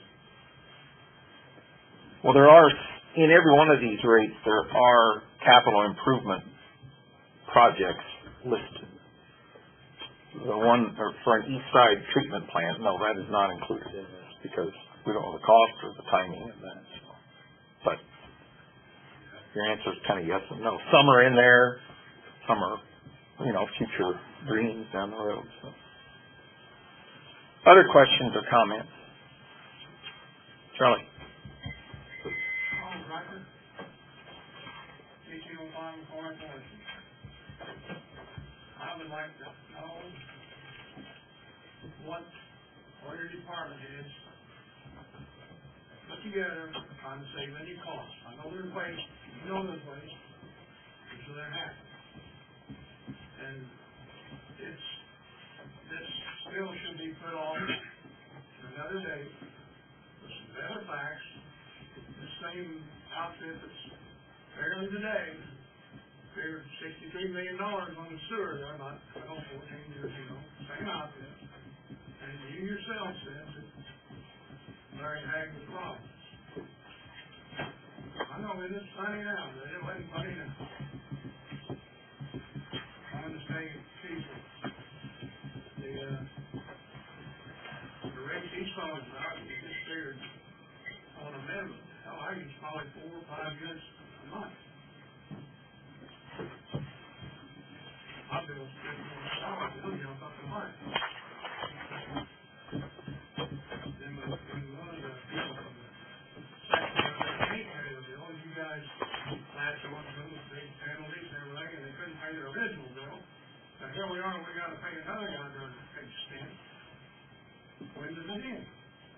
Well, there are, in every one of these rates, there are capital improvement projects listed. The one or for an east side treatment plant, no, that is not included in this because we don't know the cost or the timing of that. So. But your answer is kind of yes and no. Some are in there, some are, you know, future dreams down the road. So. Other questions or comments? Charlie. On record, eighteen oh five Corinth, Washington. I would like to know what, what your department is put together trying to save any costs. I know there's ways, you know there's ways, so they're happening. And it's, this still should be put off to another day with some better facts. The same outfit that's fairly today, figured sixty-three million dollars on the sewer, they're not, I don't know, fourteen years ago, same outfit. And you yourself said that Larry had the problems. I know it is funny now, but it wasn't funny now. I understand people. The, uh, the rates he's talking about, he just figured on a minimum. Hell, I use probably four or five units a month. My bill's fifty-one dollars, it'll jump up to mine. Then, when one of the people from the section Now, here we are, we gotta pay another guy to extend. When does it end?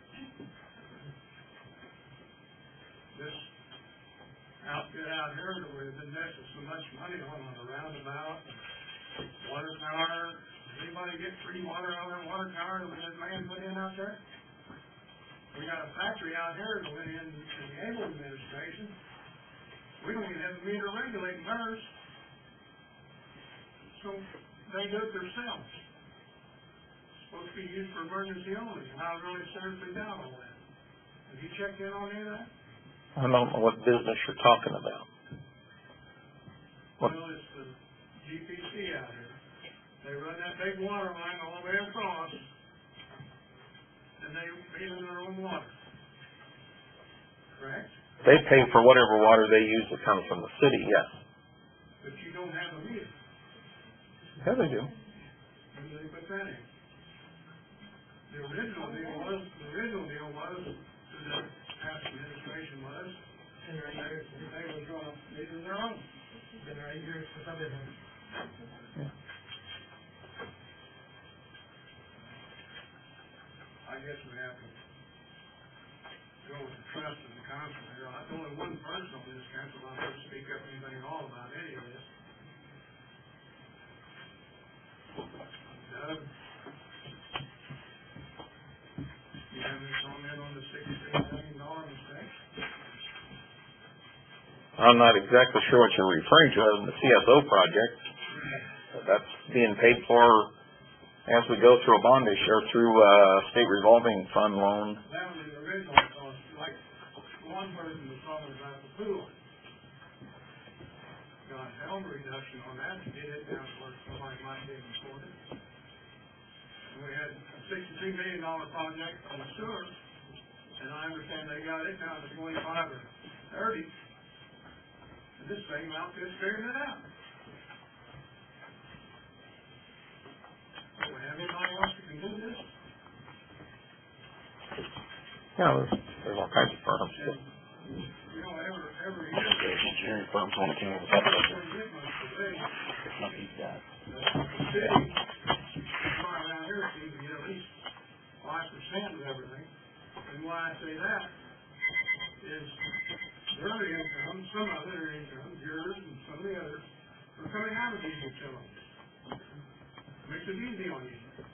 This outfit out here that we've invested so much money on, on the roundabout, water tower, does anybody get free water out of that water tower that that man put in out there? We got a factory out here that went in, in the Able administration. We don't even have a meter regulating theirs. So they do it themselves. It's supposed to be used for emergency only. How it really seriously doubt all that. Have you checked in on any of that? I don't know what business you're talking about. What? Well, it's the G P C out here. They run that big water line all the way across, and they feed in their own water. Correct? They pay for whatever water they use that comes from the city, yes. But you don't have a meter. Yeah, they do. When do they put that in? The original deal was, the original deal was, to the past administration was, they was gonna meter their own. Been there eight years since I've been here. Yeah. I guess we have to go with the trust of the council here. I'm only one person on this council, I'm not going to speak up anything at all about any of this. Doug, you have any comment on the sixteen million dollar mistake? I'm not exactly sure what you're referring to as the C S O project. That's being paid for as we go through a bond issue or through a state revolving fund loan. That was the original cost, like one person was talking about the pool. Got a hell of a reduction on that to get it down to where somebody might be able to afford it. And we had a sixty-two million dollar project on the sewer, and I understand they got it down to twenty-five or thirty. And this same outfit's figuring it out. Do we have anybody else that can do this? Yeah, there's, there's all kinds of firms. And, you know, every, every year, Engineering firms want to come up with we that. get much for this. Not these guys. The city, right around here, seems to get at least five percent of everything. And why I say that is their income, some of their income, yours and some of the others, are coming out of these utilities. Makes it easy on you.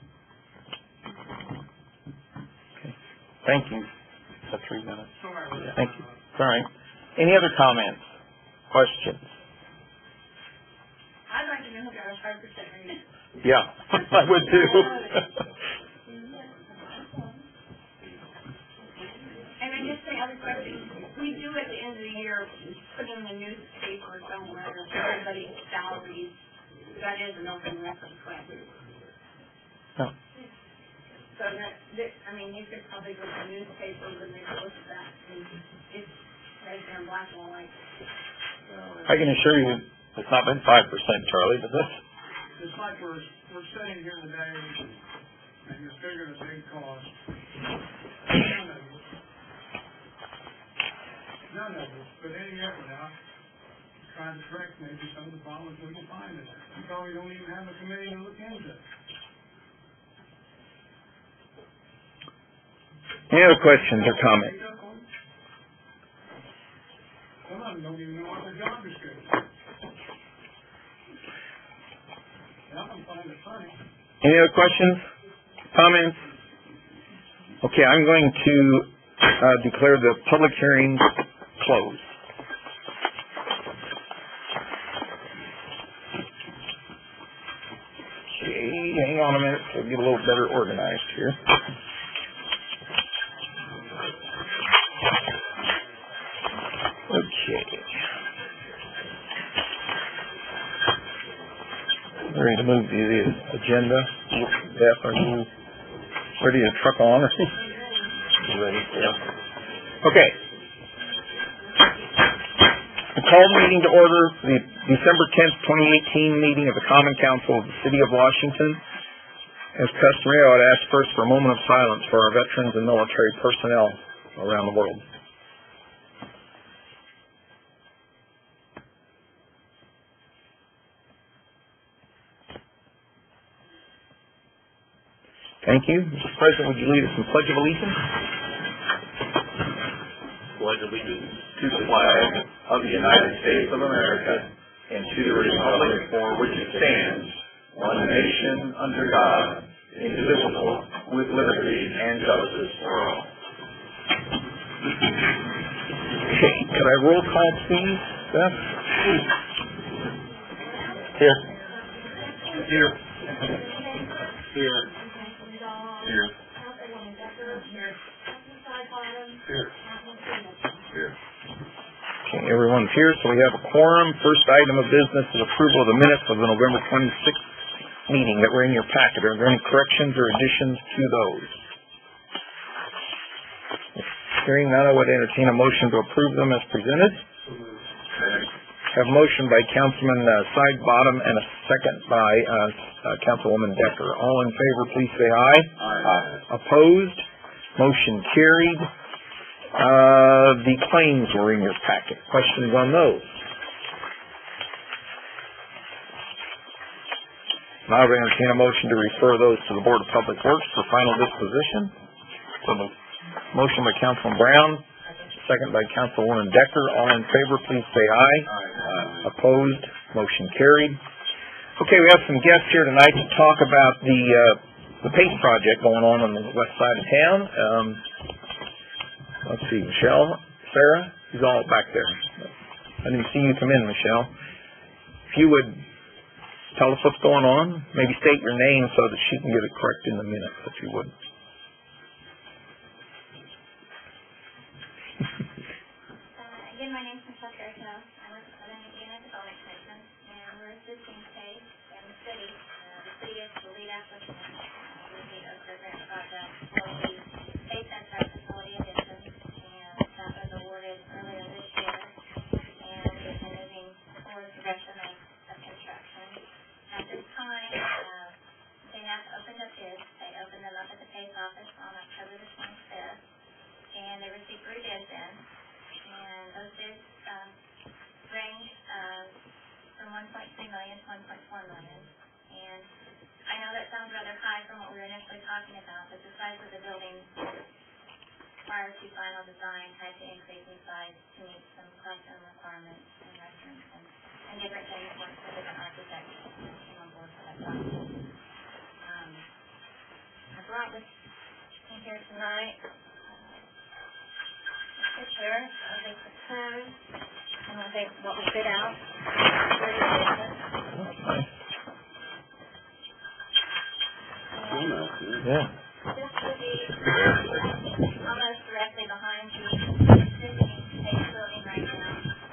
Thank you. For three minutes. Sorry. Yeah, thank you. All right. Any other comments? Questions? I'd like to know who got a five percent raise. Yeah, I would too. And then just the other question, we do at the end of the year, put in the newspaper somewhere, everybody's salaries, that is an open record, correct? No. So that, that, I mean, you could probably go to the newspapers and they could look at that, and it's right there in black and white. I can assure you it's not been five percent, Charlie, but this. It's like we're, we're sitting here today and you're figuring a big cost. None of us, none of us put any effort out trying to correct maybe some of the problems we can find in it. You probably don't even have a committee to look into it. Any other questions or comments? Some of them don't even know what their job description is. And I'm finding it funny. Any other questions? Comments? Okay, I'm going to uh, declare the public hearing closed. Okay, hang on a minute so we get a little better organized here. Okay. Ready to move to the agenda. Beth, are you ready to truck on? You ready? Yeah. Okay. I call the meeting to order, the December tenth, twenty eighteen meeting of the Common Council of the City of Washington. As customary, I would ask first for a moment of silence for our veterans and military personnel around the world. Thank you. Mister President, would you lead us in Pledge of Allegiance? Pledge allegiance to the flag of the United States of America and to the republic for which it stands, one nation under God, indivisible, with liberty and justice for all. Okay, could I roll call, please, Beth? Here. Here. Here. Here. Here. Here. Okay, everyone's here, so we have a quorum. First item of business is approval of the minutes of the November twenty-sixth meeting that were in your packet. Are there any corrections or additions to those? Hearing none, I would entertain a motion to approve them as presented. Have a motion by Councilman uh, Sidebottom and a second by uh, uh, Councilwoman Decker. All in favor, please say aye. Aye. Opposed? Motion carried. Uh, the claims were in your packet. Questions on those? Now I would entertain a motion to refer those to the Board of Public Works for final disposition. So moved. Motion by Councilman Brown, second by Councilwoman Decker. All in favor, please say aye. Aye. Opposed? Motion carried. Okay, we have some guests here tonight to talk about the uh, the PACE project going on on the west side of town. Um, let's see, Michelle, Sarah, who's all back there. I didn't see you come in, Michelle. If you would tell us what's going on, maybe state your name so that she can get it correct in the minutes, if you would. Again, my name is Michelle Carrico. I work for the Unit Development Commission, and we're assisting PACE and the city. Uh, the city is the lead applicant uh, with the Oak River Grant project for the PACE Center facility addition, and that was awarded earlier this year, and we've been moving towards the direction of, of construction. At this time, uh, they have opened up bids. They opened them up at the PACE office on October the twenty-fifth, and they received three bids in. And those bids um, range uh, from one point three million dollars to one point four million dollars. And I know that sounds rather high from what we were initially talking about, but the size of the building prior to final design had to increase in size to meet some classroom requirements and restrooms and, and different things once the different architects came on board for that process. Um, I brought this in here tonight. Picture of the proposed and what they what we bid out. Yeah. This will be almost directly behind the existing PACE building right now.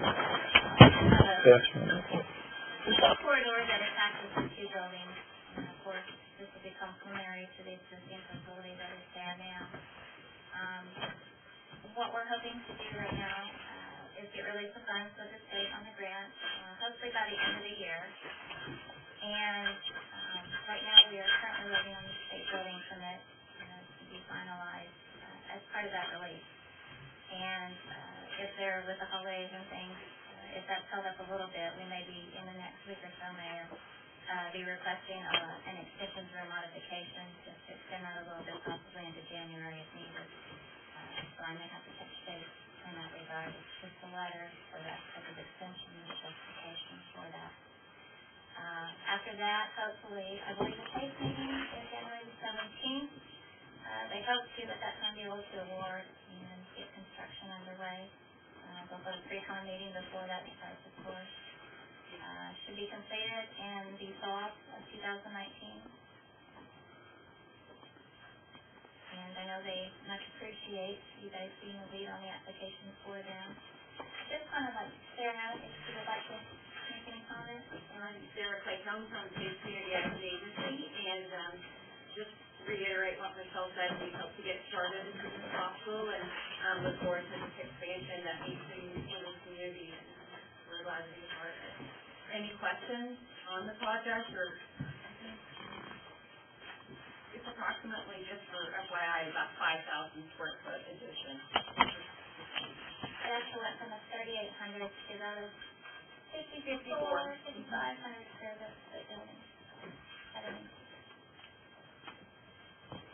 Yes. The corridor that attaches the two buildings, and of course, this will be complementary to the existing facility that is there now. Um, What we're hoping to do right now uh, is get release of funds with the state on the grant, uh, hopefully by the end of the year. And um, right now we are currently waiting on the state building permit uh, to be finalized uh, as part of that release. And uh, if there, with the holidays and things, uh, if that's held up a little bit, we may be in the next week or so, Mayor, uh, be requesting uh, an extension or modification just to extend that a little bit, possibly into January if needed. So I may have to touch base in that regard. It's just a letter for that type of extension and justification for that. Uh, after that, hopefully, I believe the PACE meeting is January the seventeenth. Uh, they hope to, at that time, be able to award and get construction underway. Uh, they'll go to pre-con meeting before that starts, of course. Uh, should be completed in the fall of two thousand nineteen. And I know they much appreciate you guys being the lead on the application for them. Just kind of like Sarah, if you would like to make any comments. I'm Sarah Clayton from the PACE Community Action Agency, and um, just reiterate what Michelle said, we hope to get started as soon as possible and um, look forward to this expansion that meets the needs of the community, and we're glad to be part of it. Any questions on the project or? It's approximately, just for F Y I, about five thousand square foot addition. It actually went from a thirty-eight hundred to about a fifty-four, fifty-five hundred square foot building.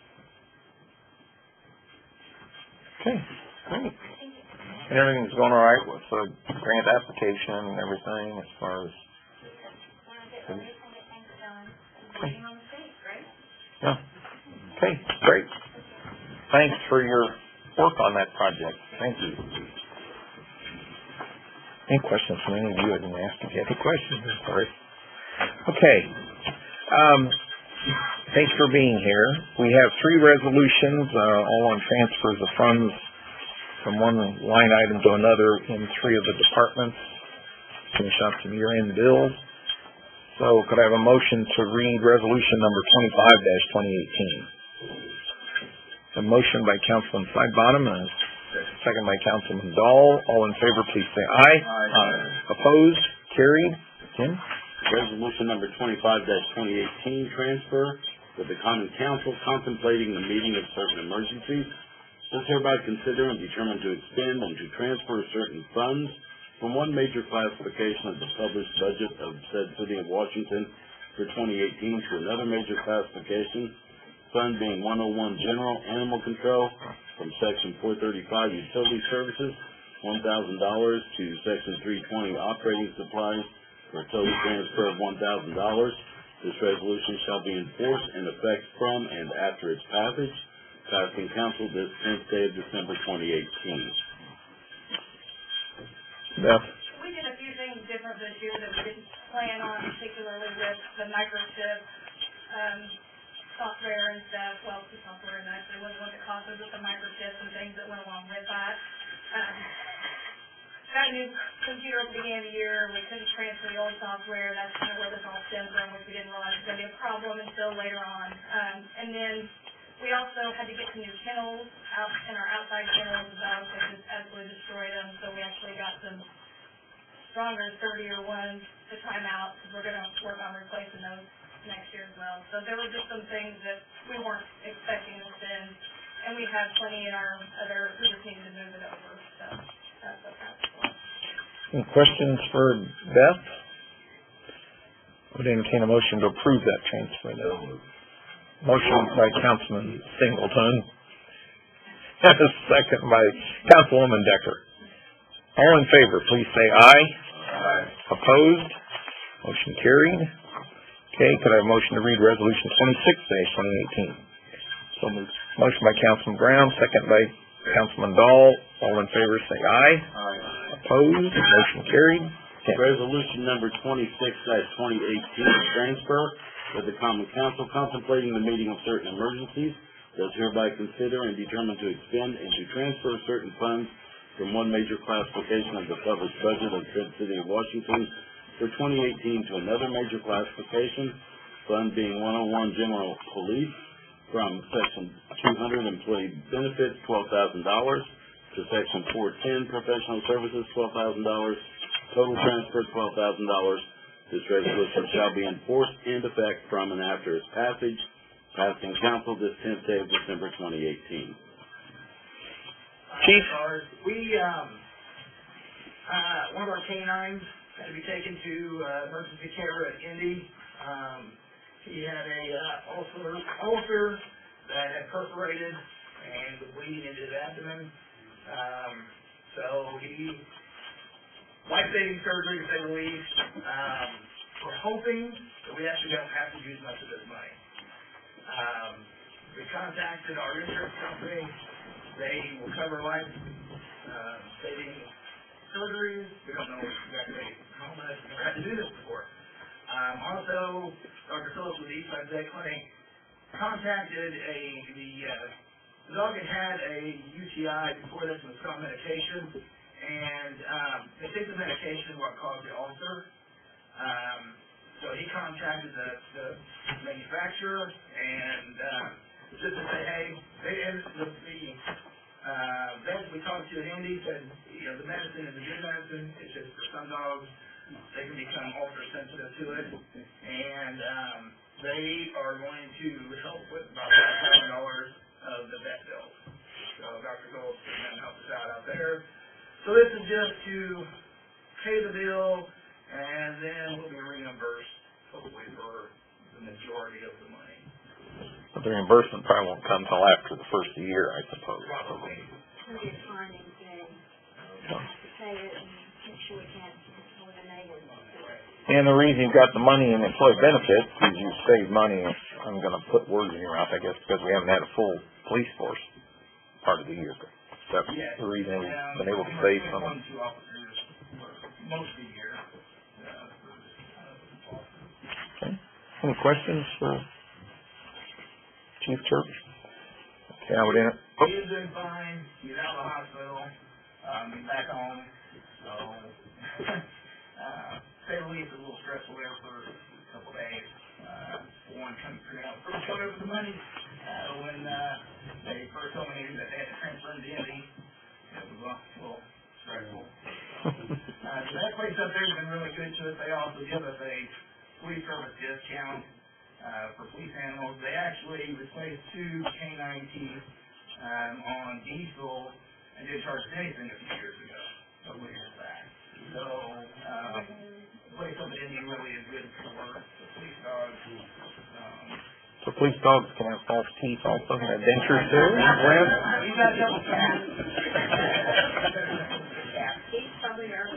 Okay, great. And everything's going all right with the grant application and everything as far as... Want to get, we're just gonna get things going. Waiting on the state, right? Yeah. Okay, great. Thanks for your work on that project. Thank you. Any questions from any of you? I didn't ask if you had any questions. I'm sorry. Okay. Um, thanks for being here. We have three resolutions, uh, all on transfers of funds from one line item to another in three of the departments. Finish up some year-end bills. So could I have a motion to read resolution number twenty-five dash twenty eighteen? A motion by Councilman Sidebottom and a second by Councilman Dahl. All in favor, please say aye. Aye. Aye. Opposed? Carried. Tim? Resolution number twenty-five dash twenty eighteen, transfer with the Common Council contemplating the meeting of certain emergencies, does hereby consider and determine to expend and to transfer certain funds from one major classification of the published budget of said City of Washington for twenty eighteen to another major classification, fund being one oh one General Animal Control, from Section four thirty-five Utility Services, one thousand dollars, to Section three twenty Operating Supplies, for a total transfer of one thousand dollars. This resolution shall be in force and effect from and after its passage, passed in council this tenth day of December twenty eighteen. Beth? We did a few things different this year that we didn't plan on, particularly with the microchip, um, software and stuff. Well, the software and actually was what it cost us with the microchips and things that went along with that. Um, got a new computer at the beginning of the year. We couldn't transfer the old software. That's kind of where this all stemmed from, which we didn't realize was going to be a problem until later on. Um, and then we also had to get some new kennels out in our outside kennels. Um, they just absolutely destroyed them. So we actually got some stronger, sturdier ones to time out because we're going to work on replacing those next year as well. So there were just some things that we weren't expecting to spend, and we have plenty in our other, we just needed to move it over. So that's what that's for. Any questions for Beth? Would entertain a motion to approve that transfer. Motion by Councilman Singleton. And a second by Councilwoman Decker. All in favor, please say aye. Aye. Opposed? Motion carried. Okay, could I have a motion to read resolution twenty-six dash twenty eighteen? So moved. Motion by Councilman Brown, second by Councilman Dahl. All in favor, say aye. Aye. Opposed? Motion carried. Okay. Resolution number twenty-six dash twenty eighteen, transfer with the Common Council contemplating the meeting of certain emergencies, does hereby consider and determine to expend and to transfer certain funds from one major classification of the published budget of said City of Washington for twenty eighteen to another major classification, fund being one oh one General Police, from Section two hundred Employee Benefits, twelve thousand dollars, to Section four ten Professional Services, twelve thousand dollars, total transfer twelve thousand dollars. This resolution shall be enforced and effect from and after its passage, passed in council this tenth day of December twenty eighteen. Chief? We, um, uh, one of our canines had to be taken to, uh, emergency care at Indy. Um, he had a, uh, ulcer, ulcer that had perforated and was bleeding into his abdomen. Um, so he, life-saving surgery, to say the least. Um, we're hoping that we actually don't have to use much of this money. Um, we contacted our insurance company. They will cover life uh, saving surgeries. We don't know exactly how much. We've never had to do this before. Um, also, Doctor Phillips with the Eastside Vet Clinic contacted a the uh, the dog had had a U T I before this and was on medication, and um, they think the medication is what caused the ulcer. Um, so he contacted the, the manufacturer and uh, just to say, hey, they, the, the uh, vets we talked to at Indy said, you know, the medicine is a good medicine. It's just for some dogs, they can become ulcer sensitive to it, and um, they are going to help with about five thousand dollars of the vet bills. So Doctor Phillips is going to help us out out there. So this is just to pay the bill, and then we'll be reimbursed, hopefully, for the majority of the money. But the reimbursement probably won't come until after the first year, I suppose. Probably. gonna be a timing thing. To pay it and make sure we can't eliminate it. And the reason you've got the money in employee benefits is you save money. I'm gonna put words in your mouth, I guess, because we haven't had a full police force part of the year. That's the reason we've been able to save some. One, two officers most of the year. Okay. Any questions for Chief Church? Okay, I would enter. Oh. He's doing fine. He's out of the hospital. Um, he's back home. So, uh, say the least, a little stressful there for a couple days. Uh, one trying to figure out first got over the money. Uh, when uh, they first told me that they had to transfer into Indy, it was a little stressful. uh, so that place up there has been really good to us. They also give us a police service discount uh, for police animals. They actually replaced two K nine teeth um, on diesel and didn't charge us anything a few years ago, a couple of years back. So, um, the place up in Indy really is good for the police dogs. Um, So police dogs can have false teeth also, and have dentures too? Well, he's got a couple cats. He's probably our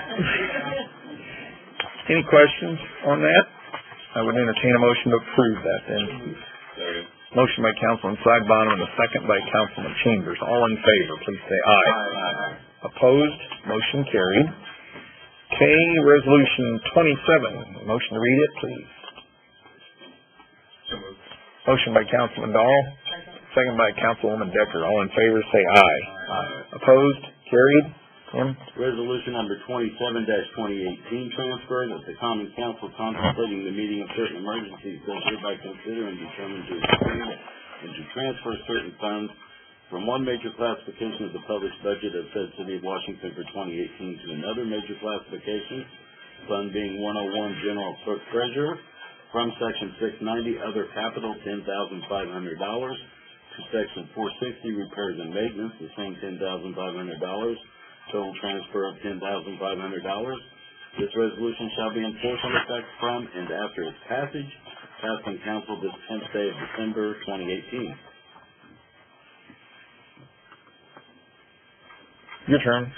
any questions on that? I would entertain a motion to approve that then. Motion by Councilman Sidebottom and a second by Councilman Chambers. All in favor, please say aye. Aye. Opposed? Motion carried. K, Resolution twenty-seven. Motion to read it, please. Motion by Councilman Dahl. Second by Councilwoman Decker. All in favor, say aye. Aye. Opposed? Carried. Tim? Resolution number twenty-seven twenty eighteen, transfer that the Common Council contemplating the meeting of certain emergencies does hereby consider and determine to expend and to transfer certain funds from one major classification of the published budget of said City of Washington for twenty eighteen to another major classification, fund being one oh one General Clerk Treasurer, from Section six ninety Other Capital, ten thousand five hundred dollars, to Section four sixty Repairs and Maintenance, the same ten thousand five hundred dollars, total transfer of ten thousand five hundred dollars. This resolution shall be in force and effect from and after its passage, passed on council this tenth day of December twenty eighteen. Your turn.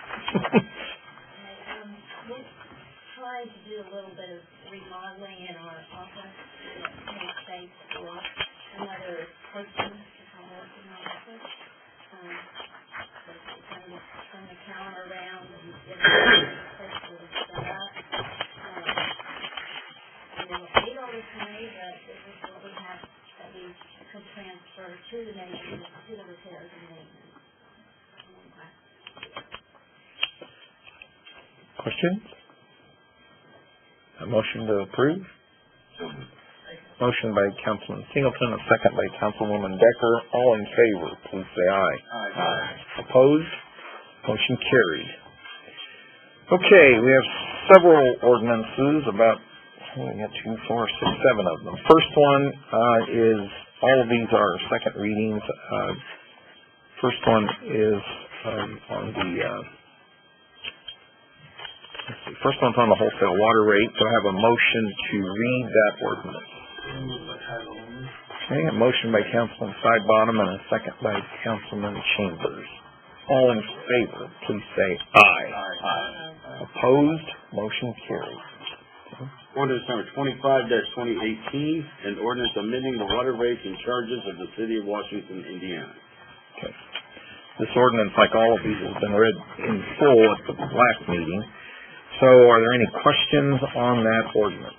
um, we're trying to do a little bit of remodeling in our office to make space for another person to come work in our office. Um, so turn the, turn the counter around and get a place for the set up. Um, you know, eight dollars pay, but this is what we have that we could transfer to the maintenance, to the repairs and maintenance. Questions? A motion to approve? Motion by Councilman Singleton, a second by Councilwoman Decker. All in favor, please say aye. Aye. Aye. Opposed? Motion carried. Okay, we have several ordinances, about, oh, we got two, four, six, seven of them. First one uh, is, all of these are second readings. Uh, first one is um, on the, uh, let's see, first one's on the wholesale water rate. So I have a motion to read that ordinance. Okay, a motion by Councilman Sidebottom and a second by Councilman Chambers. All in favor, please say aye. Aye. Opposed? Motion carried. Okay. Ordinance number twenty-five twenty eighteen, an ordinance amending the water rates and charges of the City of Washington, Indiana. Okay. This ordinance, like all of these, has been read in full at the last meeting. So are there any questions on that ordinance?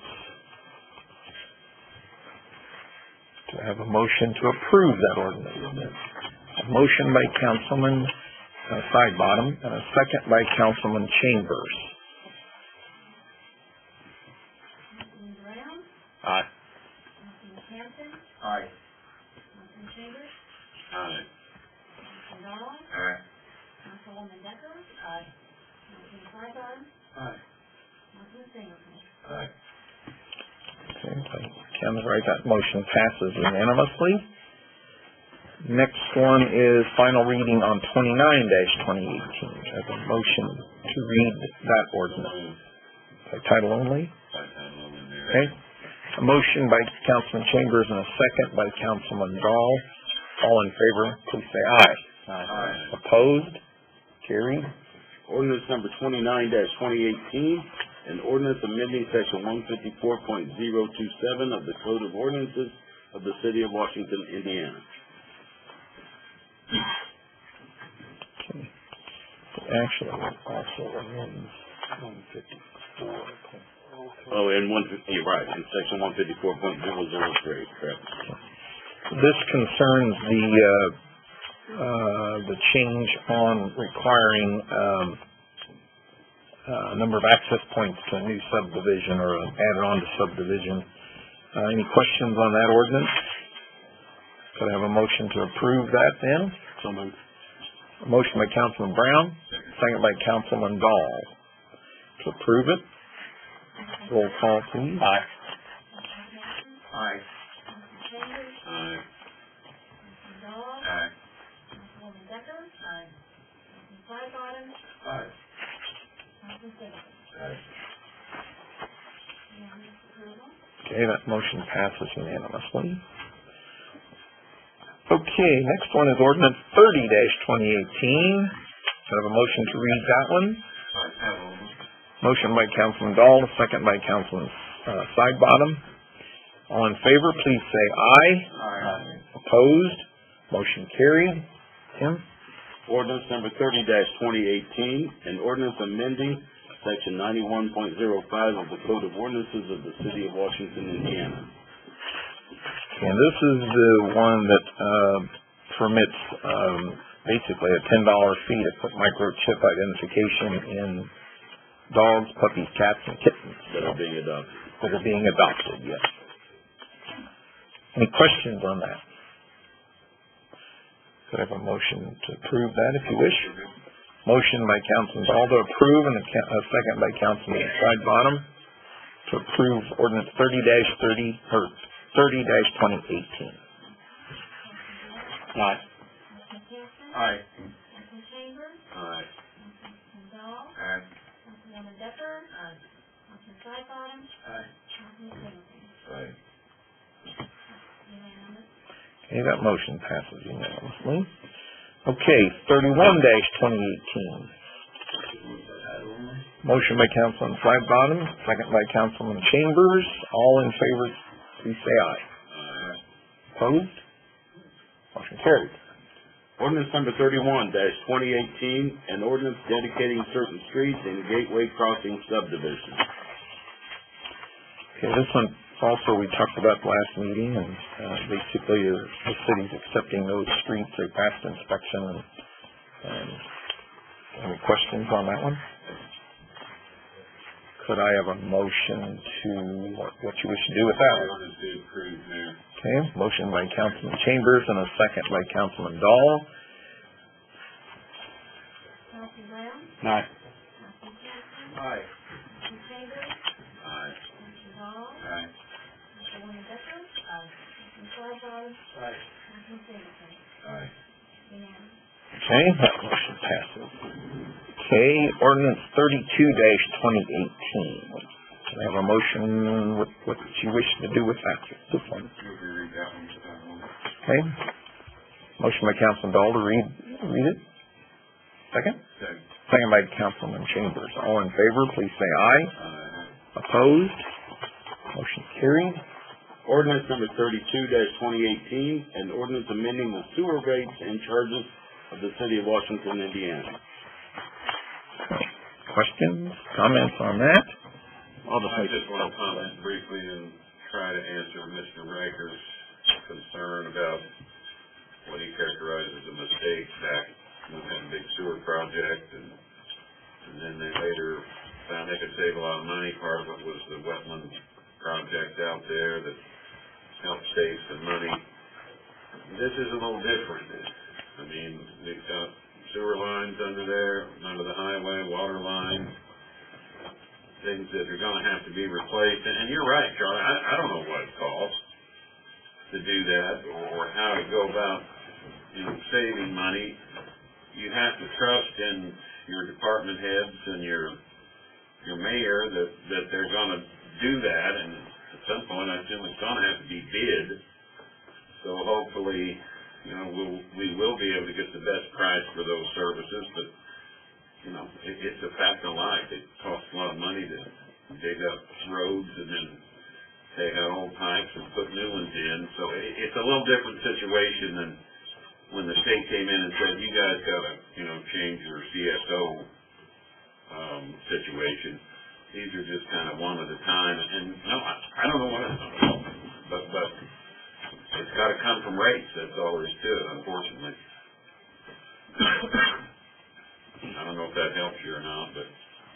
Do I have a motion to approve that ordinance? A motion by Councilman uh, Sidebottom and a second by Councilman Chambers. Councilman Brown? Aye. Councilman Hampton? Aye. Councilman Chambers? Aye. Councilman Dahl? Aye. Councilwoman Decker? Aye. Councilman Sidebottom? Aye. Councilman Singleton? Aye. Okay, Ken's right, that motion passes unanimously. Next one is final reading on twenty-nine twenty eighteen. I have a motion to read that ordinance. By title only? By title only, Mayor. Okay. A motion by Councilman Chambers and a second by Councilman Dahl. All in favor, please say aye. Aye. Opposed? Carried. Ordinance number twenty-nine twenty eighteen, an ordinance amending section one fifty-four point zero two seven of the Code of Ordinances of the City of Washington, Indiana. Okay. Actually, also amends one fifty-four. Oh, and one fifty, you're right, in section one fifty-four point zero zero three, correct. This concerns the, uh, uh, the change on requiring, um, uh, number of access points to a new subdivision or added on to subdivision. Uh, any questions on that ordinance? Could I have a motion to approve that then? So moved. A motion by Councilman Brown, second by Councilman Dahl. To approve it. Roll call, please. Aye. Aye. Aye. Aye. Councilwoman Decker? Aye. Councilman Sidebottom? Aye. Councilman Singleton? Aye. Unanimous approval? Okay, that motion passes unanimously. Okay, next one is ordinance thirty twenty eighteen. Can I have a motion to read that one? Motion by Councilman Dahl, second by Councilman uh, Sidebottom. All in favor, please say aye. Aye. Opposed? Motion carried. Tim? Ordinance number thirty twenty eighteen, an ordinance amending section ninety-one point zero five of the Code of Ordinances of the City of Washington, Indiana. And this is the one that uh, permits um, basically a ten dollar fee to put microchip identification in dogs, puppies, cats, and kittens. That are being adopted. That are being adopted, yes. Any questions on that? Could I have a motion to approve that if you wish? Motion by Councilman Dahl to approve and a, a second by Councilman Sidebottom to approve ordinance thirty thirty or thirty twenty eighteen. Aye. Councilman Campbell? Aye. Councilman Chambers? Aye. Councilman Dahl? Aye. Councilwoman Decker? Aye. Councilman Sidebottom? Aye. Councilman Singleton? Aye. Unanimous? Okay, that motion passes unanimously. Okay, thirty-one twenty eighteen. Motion by Councilman Sidebottom, second by Councilman Chambers. All in favor, please say aye. Aye. Opposed? Motion carried. Ordinance number thirty-one twenty eighteen, an ordinance dedicating certain streets in Gateway Crossing subdivision. Okay, this one also we talked about last meeting, and uh, basically uh, the city's accepting those streets. They passed inspection. And, and any questions on that one? Could I have a motion to what, what you wish to do with that one? Ordinance to approve, Mayor. Okay, motion by Councilman Chambers and a second by Councilman Dahl. Councilman Brown? Aye. Councilman Campbell? Aye. Councilman Chambers? Aye. Councilman Dahl? Aye. Councilwoman Decker? Aye. Councilman Sidebottom? Aye. Councilman Singleton? Aye. Unanimous? Okay, that motion passes. Okay, ordinance thirty-two twenty eighteen. Can I have a motion with what you wish to do with that, this one? Move to read that one to that one. Okay. Motion by Councilman Dahl to read, read it. Second? Second. Second by Councilman Chambers. All in favor, please say aye. Aye. Opposed? Motion carried. Ordinance number thirty-two twenty eighteen, an ordinance amending the sewer rates and charges of the City of Washington, Indiana. Questions, comments on that? I'll just I make just want to comment briefly and try to answer Mister Raker's concern about what he characterized as a mistake back when we had a big sewer project, and, and then they later found they could save a lot of money. Part of it was the wetland project out there that helped save some money. This is a little different. I mean, we've got sewer lines under there, under the highway, water lines, things that are going to have to be replaced. And you're right, Charlie, I, I don't know what it costs to do that or how to go about, you know, saving money. You have to trust in your department heads and your your mayor that, that they're going to do that. And at some point, I assume it's going to have to be bid. So hopefully, you know, we'll, we will be able to get the best price for those services, but, you know, it, it's a fact of life. It costs a lot of money to dig up roads and then take out old pipes and put new ones in. So it, it's a little different situation than when the state came in and said, you guys gotta, you know, change your C S O, um, situation. These are just kind of one at a time, and no, I, I don't know what it's going to be, but, but it's got to come from rates. That's all there is to it, unfortunately. I don't know if that helps you or not, but.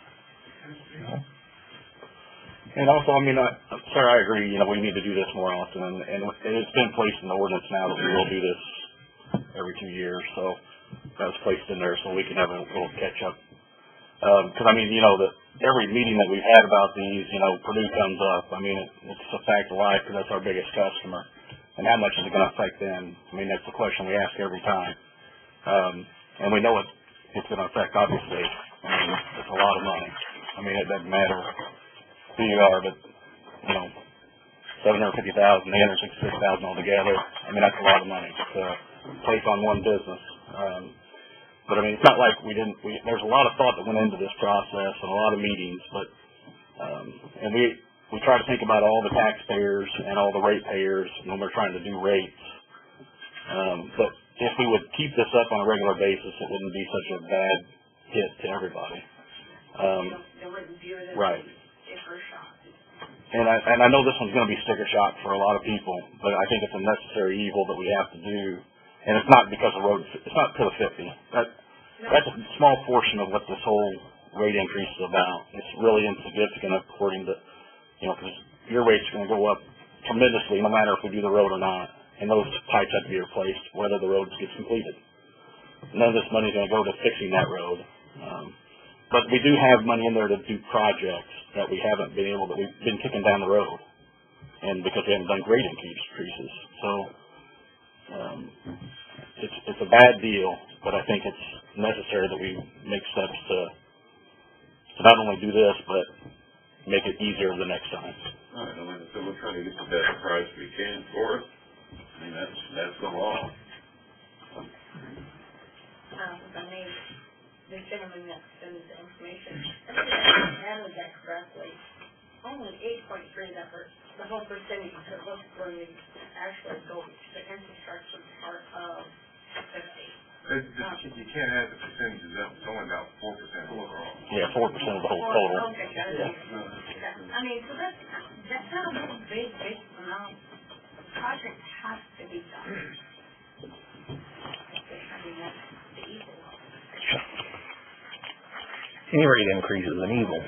And also, I mean, I, sir, I agree, you know, we need to do this more often, and, and it's been placed in the ordinance now that we will do this every two years, so that was placed in there so we can have a little catch-up. Because, um, I mean, you know, that every meeting that we've had about these, you know, Purdue comes up. I mean, it, it's a fact of life because that's our biggest customer. And how much is it going to affect them? I mean, that's the question we ask every time. Um, and we know it, it's going to affect, obviously. I mean, it's a lot of money. I mean, it doesn't matter who you are, but, you know, seven hundred fifty thousand dollars, eight hundred sixty-six thousand dollars altogether. I mean, that's a lot of money to place on one business. Um, But I mean, it's not like we didn't, we, there's a lot of thought that went into this process and a lot of meetings, but, um, and we, we try to think about all the taxpayers and all the ratepayers when we're trying to do rates. Um, but if we would keep this up on a regular basis, it wouldn't be such a bad hit to everybody. Um, They wouldn't view it as right. sticker shock. And I, and I know this one's going to be sticker shock for a lot of people, but I think it's a necessary evil that we have to do. And it's not because of road, it's not to the fifty. That, that's a small portion of what this whole rate increase is about. It's really insignificant according to, you know, because your rates are going to go up tremendously no matter if we do the road or not. And those pipes have to be replaced whether the road gets completed. None of this money is going to go to fixing that road. Um, but we do have money in there to do projects that we haven't been able to, we've been kicking down the road. And because we haven't done rate increases. So, Um, it's it's a bad deal, but I think it's necessary that we make steps to to not only do this, but make it easier the next time. All right, well, so we'll try to get the best price we can for it. I mean, that's that's the law. Um, if I may, the gentleman that sent the information, if I handled that correctly, only eight point three of that, the whole percentage that was going to actually go to the infrastructure part of fifty. It, it, you can't have the percentages up, it's only about four percent overall. Yeah, four percent of the whole total. Okay, got it. Yeah. I mean, so that's, that's not a real big, big amount. The project has to be done. I mean, that's the evil. Any rate increase is an evil.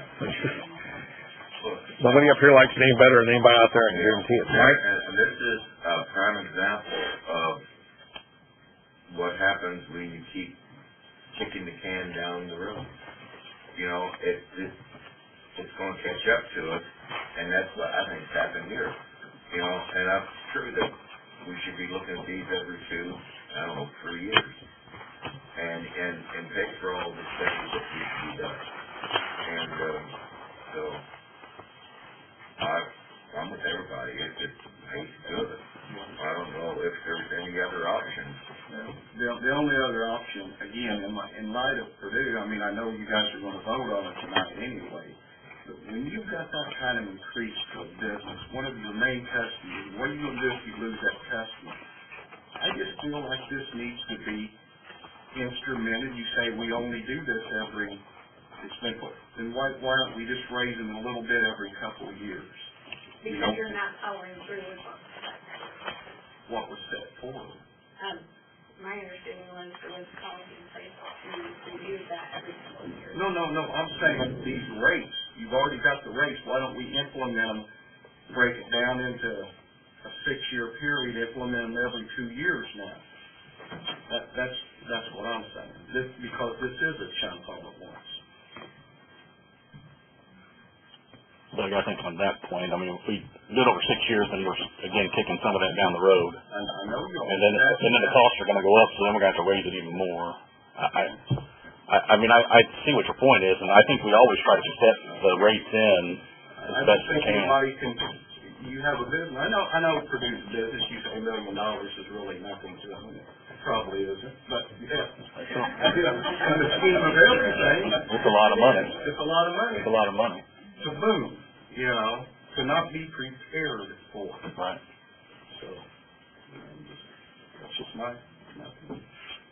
Nobody up here likes it any better than anybody out there, I can guarantee it. Right, and this is a prime example of what happens when you keep kicking the can down the road. You know, it, it it's going to catch up to us, and that's what I think has happened here. You know, and it's true that we should be looking at these every two, I don't know, three years, and and and pay for all the things that need to be done. And um, so. I, I'm with everybody. It, it makes good. I don't know if there's any other options. The, the only other option, again, in, my, in light of Purdue, I mean, I know you guys are going to vote on it tonight anyway, but when you've got that kind of increase to a business, one of your main customers, what are you going to do if you lose that customer? I just feel like this needs to be instrumented. You say we only do this every It's been put, then why, why aren't we just raising a little bit every couple of years? Because you know, you're not following through with what was set forward. Um, my understanding was there was policy in place to review that every couple of years. No, no, no, I'm saying these rates, you've already got the rates, why don't we implement them, break it down into a six-year period, implement them every two years now? That, that's, that's what I'm saying, this, because this is a chunk all at once. But I think on that point, I mean, if we did it over six years, then we're, again, kicking some of that down the road. I, I know you And then, and then the costs are going to go up, so then we're going to have to raise it even more. I, I, I mean, I, I see what your point is, and I think we always try to set the rates in as I best don't we think can. anybody can, you have a business, I know, I know produce business, you say a million dollars is really nothing to them, it probably isn't, but yeah. In the scheme of everything. It's a lot of money. It's a lot of money. It's a lot of money. To boom, you know, to not be prepared for. Right. So, you know, just, that's just my, my opinion.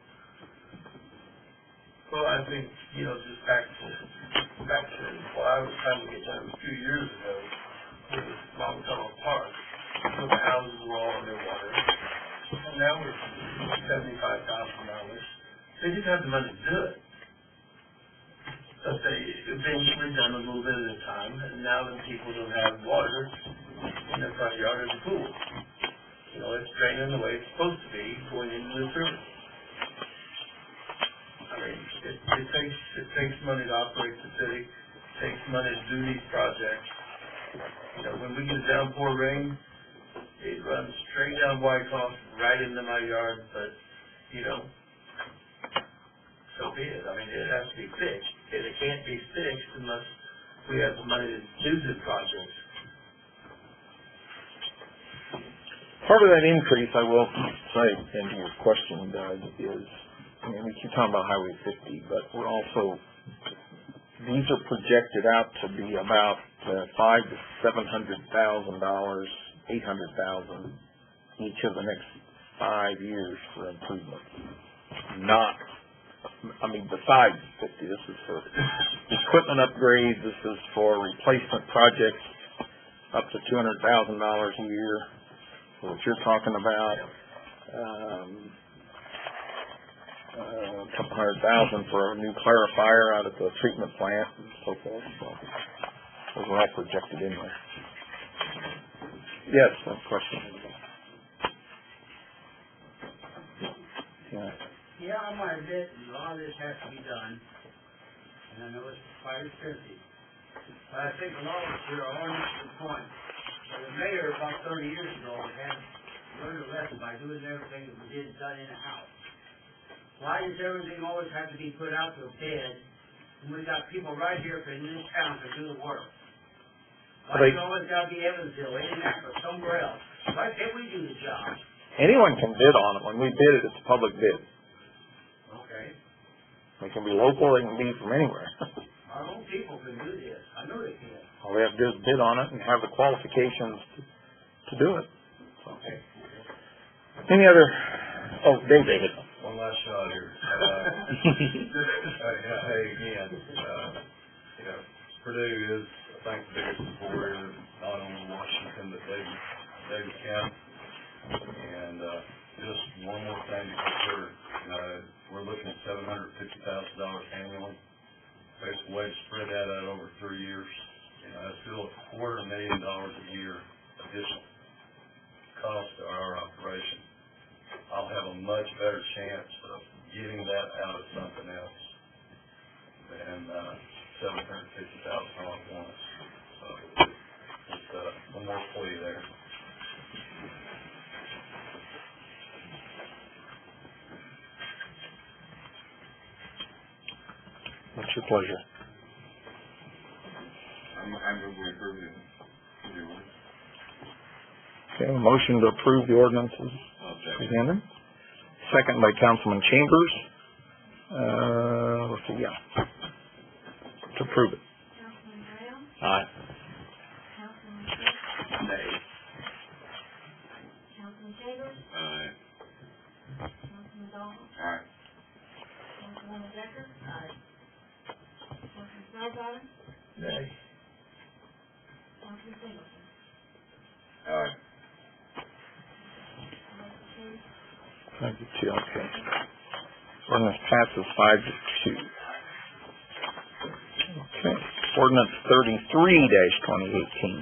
Well, I think, you know, just back to, back to what I was trying to get done a few years ago, with the Longfellow Park, where the houses were all underwater. And now we're seventy-five thousand dollars. They didn't have the money to do it. But they eventually done a little bit at a time, and now that people don't have water in their front yard or the pool. You know, it's draining the way it's supposed to be going into the sewer. I mean, it, it takes, it takes money to operate the city, it takes money to do these projects. You know, when we get a downpour rain, it runs straight down Wyckoff, right into my yard, but, you know, so be it. I mean, it has to be fixed, and it can't be fixed unless we have the money to do the projects. Part of that increase, I will say, into your question, Doug, is, I mean, we keep talking about Highway fifty, but we're also, these are projected out to be about uh, five to seven hundred thousand dollars, eight hundred thousand each of the next five years for improvements. Not, I mean, besides fifty, this is for equipment upgrades, this is for replacement projects up to two hundred thousand dollars a year, what you're talking about. Um, Uh, a couple hundred thousand for a new clarifier out at the treatment plant and so forth. So those are all projected in there. Yes, one question. Yeah. Yeah, I might admit a lot of this has to be done, and I know it's quite expensive. But I think a lot of us here are on the point. But the mayor about thirty years ago had learned a lesson by doing everything that we did done in the house. Why does everything always have to be put out to a bid when we've got people right here in this town to do the work? Why does it always got to be Evansville, Indianapolis, somewhere else? Why can't we do the job? Anyone can bid on it. When we bid it, it's a public bid. Okay. They can be local, they can be from anywhere. Our own people can do this. I know they can. All we have to do is bid on it and have the qualifications to, to do it. Okay. Any other? Oh, David. One last shot here. Uh, uh, hey, again, uh, you know, Purdue is, I think, the biggest employer, not only in Washington, but Davis, Davis County. And, uh, just one more thing to consider, uh, we're looking at seven hundred fifty thousand dollars annually. Basic wage spread that out over three years. You know, that's still a quarter million dollars a year additional cost to our operation. I'll have a much better chance of getting that out of something else than uh, seven hundred fifty thousand dollars once. So it's uh, one more plea there. What's your pleasure? I'm, I'm going to approve it. Okay, a motion to approve the ordinances presented. Second by Councilman Chambers. Uh, let's see, yeah. To approve it. Councilman Brown? Aye. Councilman Smith? Nay. Councilman Chambers? Aye. Councilman Dolan? Aye. Councilwoman Decker? Aye. Councilman Snowbottom? Nay. Councilman Singleton? Aye. Five to two, okay. Ordinance passes five to two. Okay. Ordinance thirty-three dash twenty eighteen.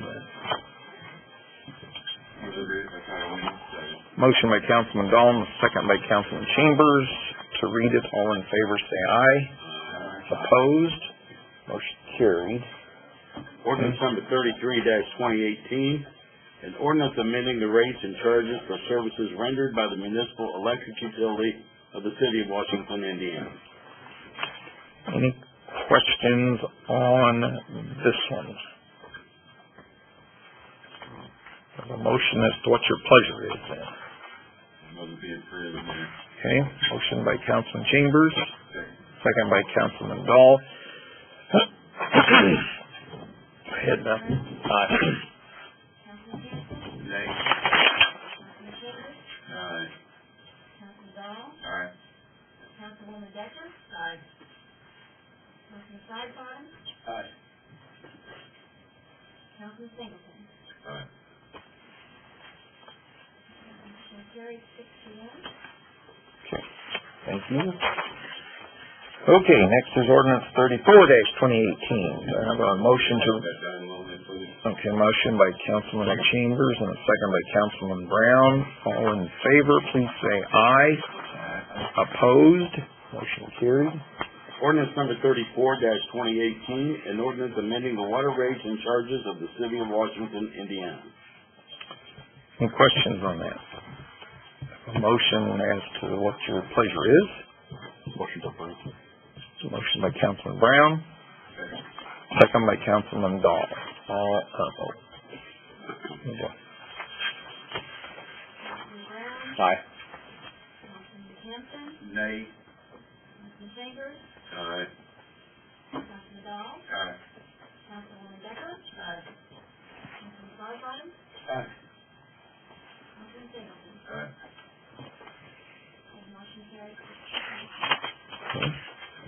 Motion by Councilman Dolan, second by Councilman Chambers to read it. All in favor say aye. Opposed? Motion carried. Ordinance number thirty-three dash twenty eighteen. An ordinance amending the rates and charges for services rendered by the municipal electric utility of the city of Washington, Indiana. Any questions on this one? have a motion as to what your pleasure is then. Move it be approved, Mayor. Okay, motion by Councilman Chambers, second by Councilman Dahl. Head up. Aye. Nay. Aye. Councilman Dahl? Aye. Councilwoman Decker? Aye. Councilman Sidebottom? Aye. Councilman Singleton? Aye. Motion carries six to one. Okay, thank you. Okay, next is ordinance thirty-four twenty eighteen. I have a motion to, okay, motion by Councilman Chambers and a second by Councilman Brown. All in favor, please say aye. Opposed? Motion carried. Ordinance number thirty-four twenty eighteen, an ordinance amending the water rates and charges of the city of Washington, Indiana. Any questions on that? A motion as to what your pleasure is. Motion to approve. Motion by Councilman Brown. Second by Councilman Dahl. All, uh, oh. Councilman Brown? Aye. Councilman Hampton? Nay. Councilman Chambers? Aye. Councilman Dahl? Aye. Councilwoman Decker? Aye. Councilman Sidebottom? Aye. Councilman Singleton? Aye. And motion carries six to one. Okay.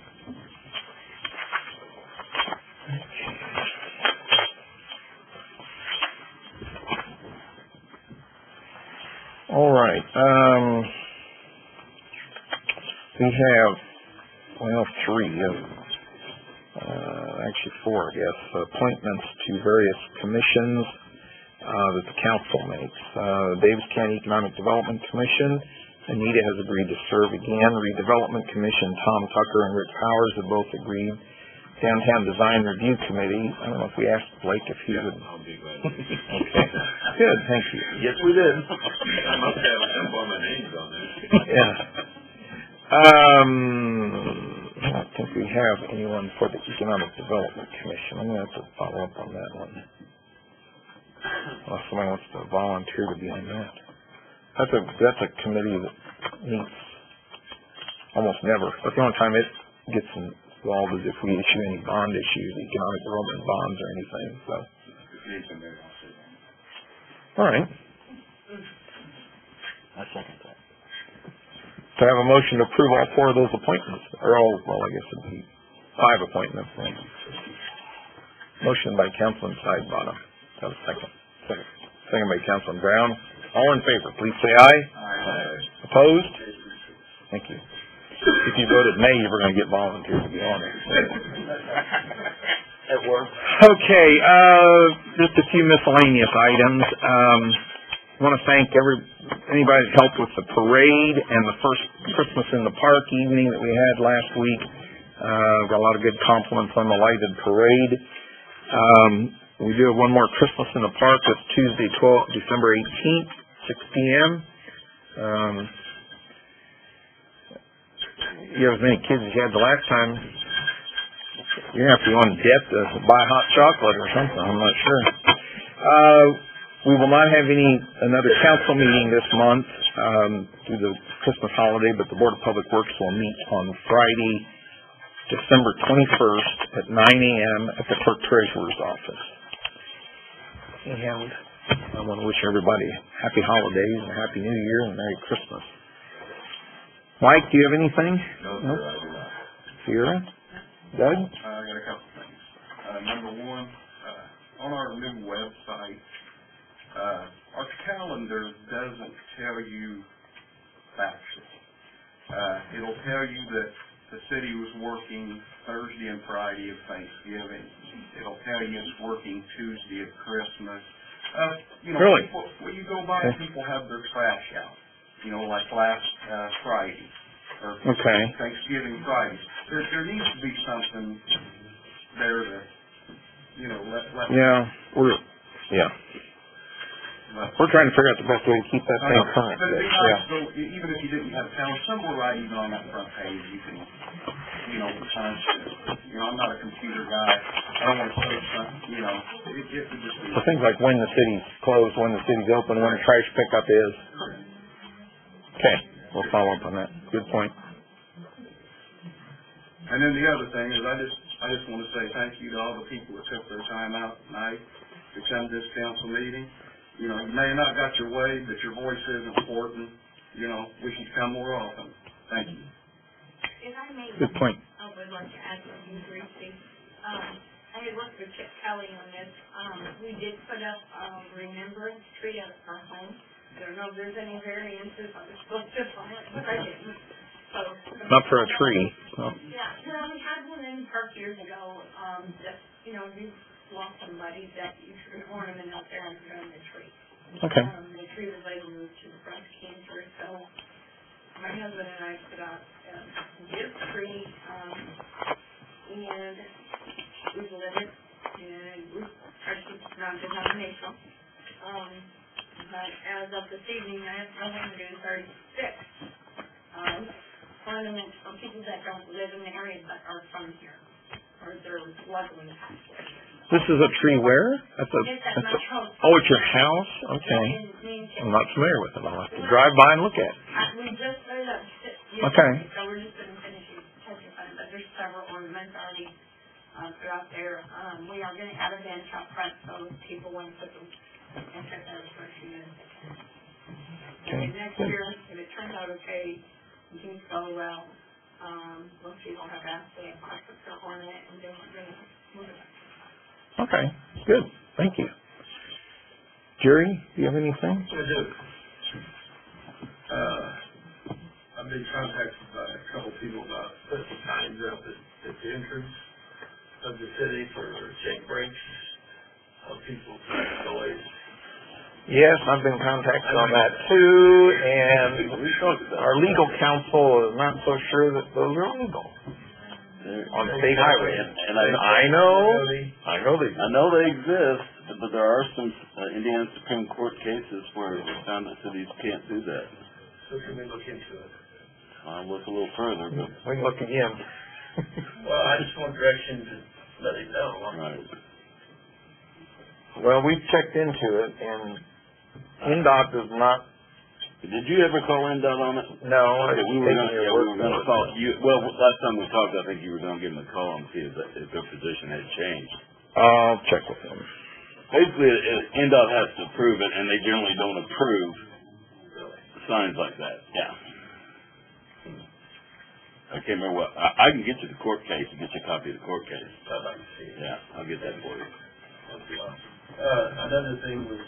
All right, um, we have, well, three, uh, uh, actually four, I guess, appointments to various commissions, uh, that the council makes. Uh, Davis County Economic Development Commission, Anita has agreed to serve again. Redevelopment Commission, Tom Tucker and Rick Powers have both agreed. Downtown Design Review Committee, I don't know if we asked Blake if he would. I'll be glad to. Okay, good, thank you. Yes, we did. I must have a couple of my names on there. Yeah. Um, I don't think we have anyone for the Economic Development Commission. I'm gonna have to follow up on that one. Unless somebody wants to volunteer to be on that. That's a, that's a committee that meets almost never. That's the only time it gets involved is if we issue any bond issues, economic development bonds or anything, so. All right. I second that. Do I have a motion to approve all four of those appointments? Or all, well, I guess it'd be five appointments then. Motion by Councilman Sidebottom. Do I have a second? Second. Second by Councilman Brown. All in favor, please say aye. Aye. Opposed? Thank you. If you voted nay, you were going to get volunteers to be on it. At work. Okay, uh, just a few miscellaneous items. Um, I want to thank every anybody that helped with the parade and the first Christmas in the Park evening that we had last week. Uh, got a lot of good compliments on the lighted parade. Um, we do have one more Christmas in the Park. It's Tuesday, twelfth, December eighteenth, six p m Um, you have as many kids as you had the last time. You're going to have to go in debt to buy hot chocolate or something. I'm not sure. Uh, we will not have any another council meeting this month um, due to the Christmas holiday, but the Board of Public Works will meet on Friday, December twenty-first at nine a m at the Clerk Treasurer's office. And I want to wish everybody happy holidays and happy New Year and Merry Christmas. Mike, do you have anything? No, sir, I do not. Sierra? Doug? Uh, I got a couple things. Uh, number one, uh, on our new website, uh, our calendar doesn't tell you facts. Uh, it'll tell you that the city was working Thursday and Friday of Thanksgiving. It'll tell you it's working Tuesday of Christmas. Uh, you know, Really? people, when you go by, people have their trash out. You know, like last uh, Friday or Okay. Thanksgiving Friday. There, there needs to be something there to, you know, let let. Yeah, we're, yeah. But- We're trying to figure out the best way to keep that I thing know. current. But it'd be Yeah. nice, though, e- even if you didn't have a calendar, somewhere right even on that front page, you can, you know, put times, you know, I'm not a computer guy, I don't wanna search something, you know, it, it would just be. So things like when the city's closed, when the city's open, when the trash pickup is. Okay, we'll follow up on that. Good point. And then the other thing is, I just, I just want to say thank you to all the people that took their time out tonight to come to this council meeting. You know, you may have not got your way, but your voice is important. You know, we should come more often. Thank you. If I may. Good point. I would like to add something briefly. Um, I had worked with Chip Kelly on this. Um, we did put up a remembrance tree at our home. I don't know if there's any variances. I was supposed to find it, but I didn't. So. Not for a tree. No. Yeah, well, we had one in the park years ago, um, that, you know, you lost somebody that you threw an ornament out there and put on the tree. Okay. Um, the tree was later moved to the breast cancer, so my husband and I put out a gift tree, um, and we've lit it, and we tried to keep it non-denominational. Um, but as of this evening, I have one hundred thirty-six, um, ornaments from people that don't live in the area but are from here, or they're luckily passed away. This is a tree where? That's a, It's at that's my a, house. oh, it's your house? Okay. I'm not familiar with it. I'll have to drive by and look at it. Uh, we just put it up yesterday, Okay. so we're just gonna finish it, touching on it, but there's several ornaments already, uh, put out there. Um, we are gonna add a bench out front, so if people wanna put them and check that out for a few minutes. Okay. And next Good. year, if it turns out okay, and things go well, um, most people have asked to apply for their ornament, and then we're gonna move it. Okay. Good. Thank you. Jerry, do you have anything? I do. Uh, I've been contacted by a couple people about putting signs up at, at the entrance of the city for shake breaks on people's toys. Yes, I've been contacted on that too, and our legal counsel is not so sure that those are legal on state highways. And I, I know, I know they, I know they exist, but there are some uh, Indiana Supreme Court cases where it's found that cities can't do that. So can we look into it? I'll look a little further, but. we can look again. Well, I just want direction to let it know. Right. Well, we've checked into it, and N D O T does not. Did you ever call N D O T on it? No, Okay, we were taking gonna, your yeah, word we were gonna for it. call you, well, last time we talked, I think you were gonna give them a call and see if, that, if their position had changed. I'll check with them. Basically, uh, N D O T has to approve it, and they generally don't approve signs like that, yeah. I can't remember what, I, I can get you the court case, and get you a copy of the court case. I'd like to see it. Yeah, I'll get that for you. Uh, another thing was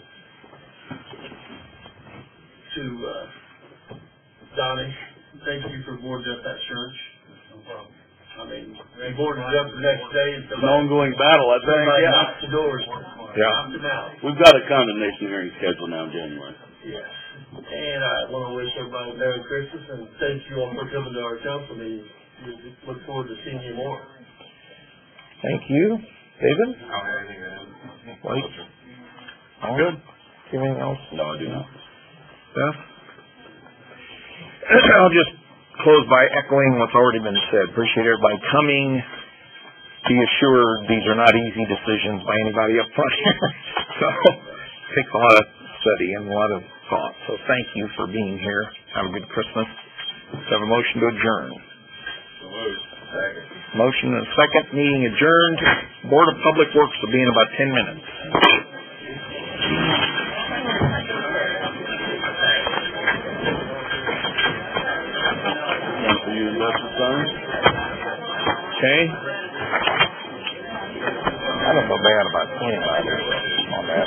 to, uh, Donnie, thank you for boarding up that church. No problem. I mean, they boarded it up the next day and It's an ongoing battle, I think, somebody yeah. knocked the doors, Yeah. knocked them out. We've got a condemnation hearing scheduled now in January. Yes. And I want to wish everybody a Merry Christmas and thank you all for coming to our council meeting. We look forward to seeing you more. Thank you. David? I don't have anything to add. Blake? All good? Anything else? No, I do not. Beth? I'll just close by echoing what's already been said. Appreciate everybody coming. Be assured these are not easy decisions by anybody up front. So it takes a lot of study and a lot of thought. So thank you for being here. Have a good Christmas. Let's have a motion to adjourn. Motion and a second. Meeting adjourned. Board of Public Works will be in about ten minutes. One for you investment funds? Okay. I don't know bad about anybody.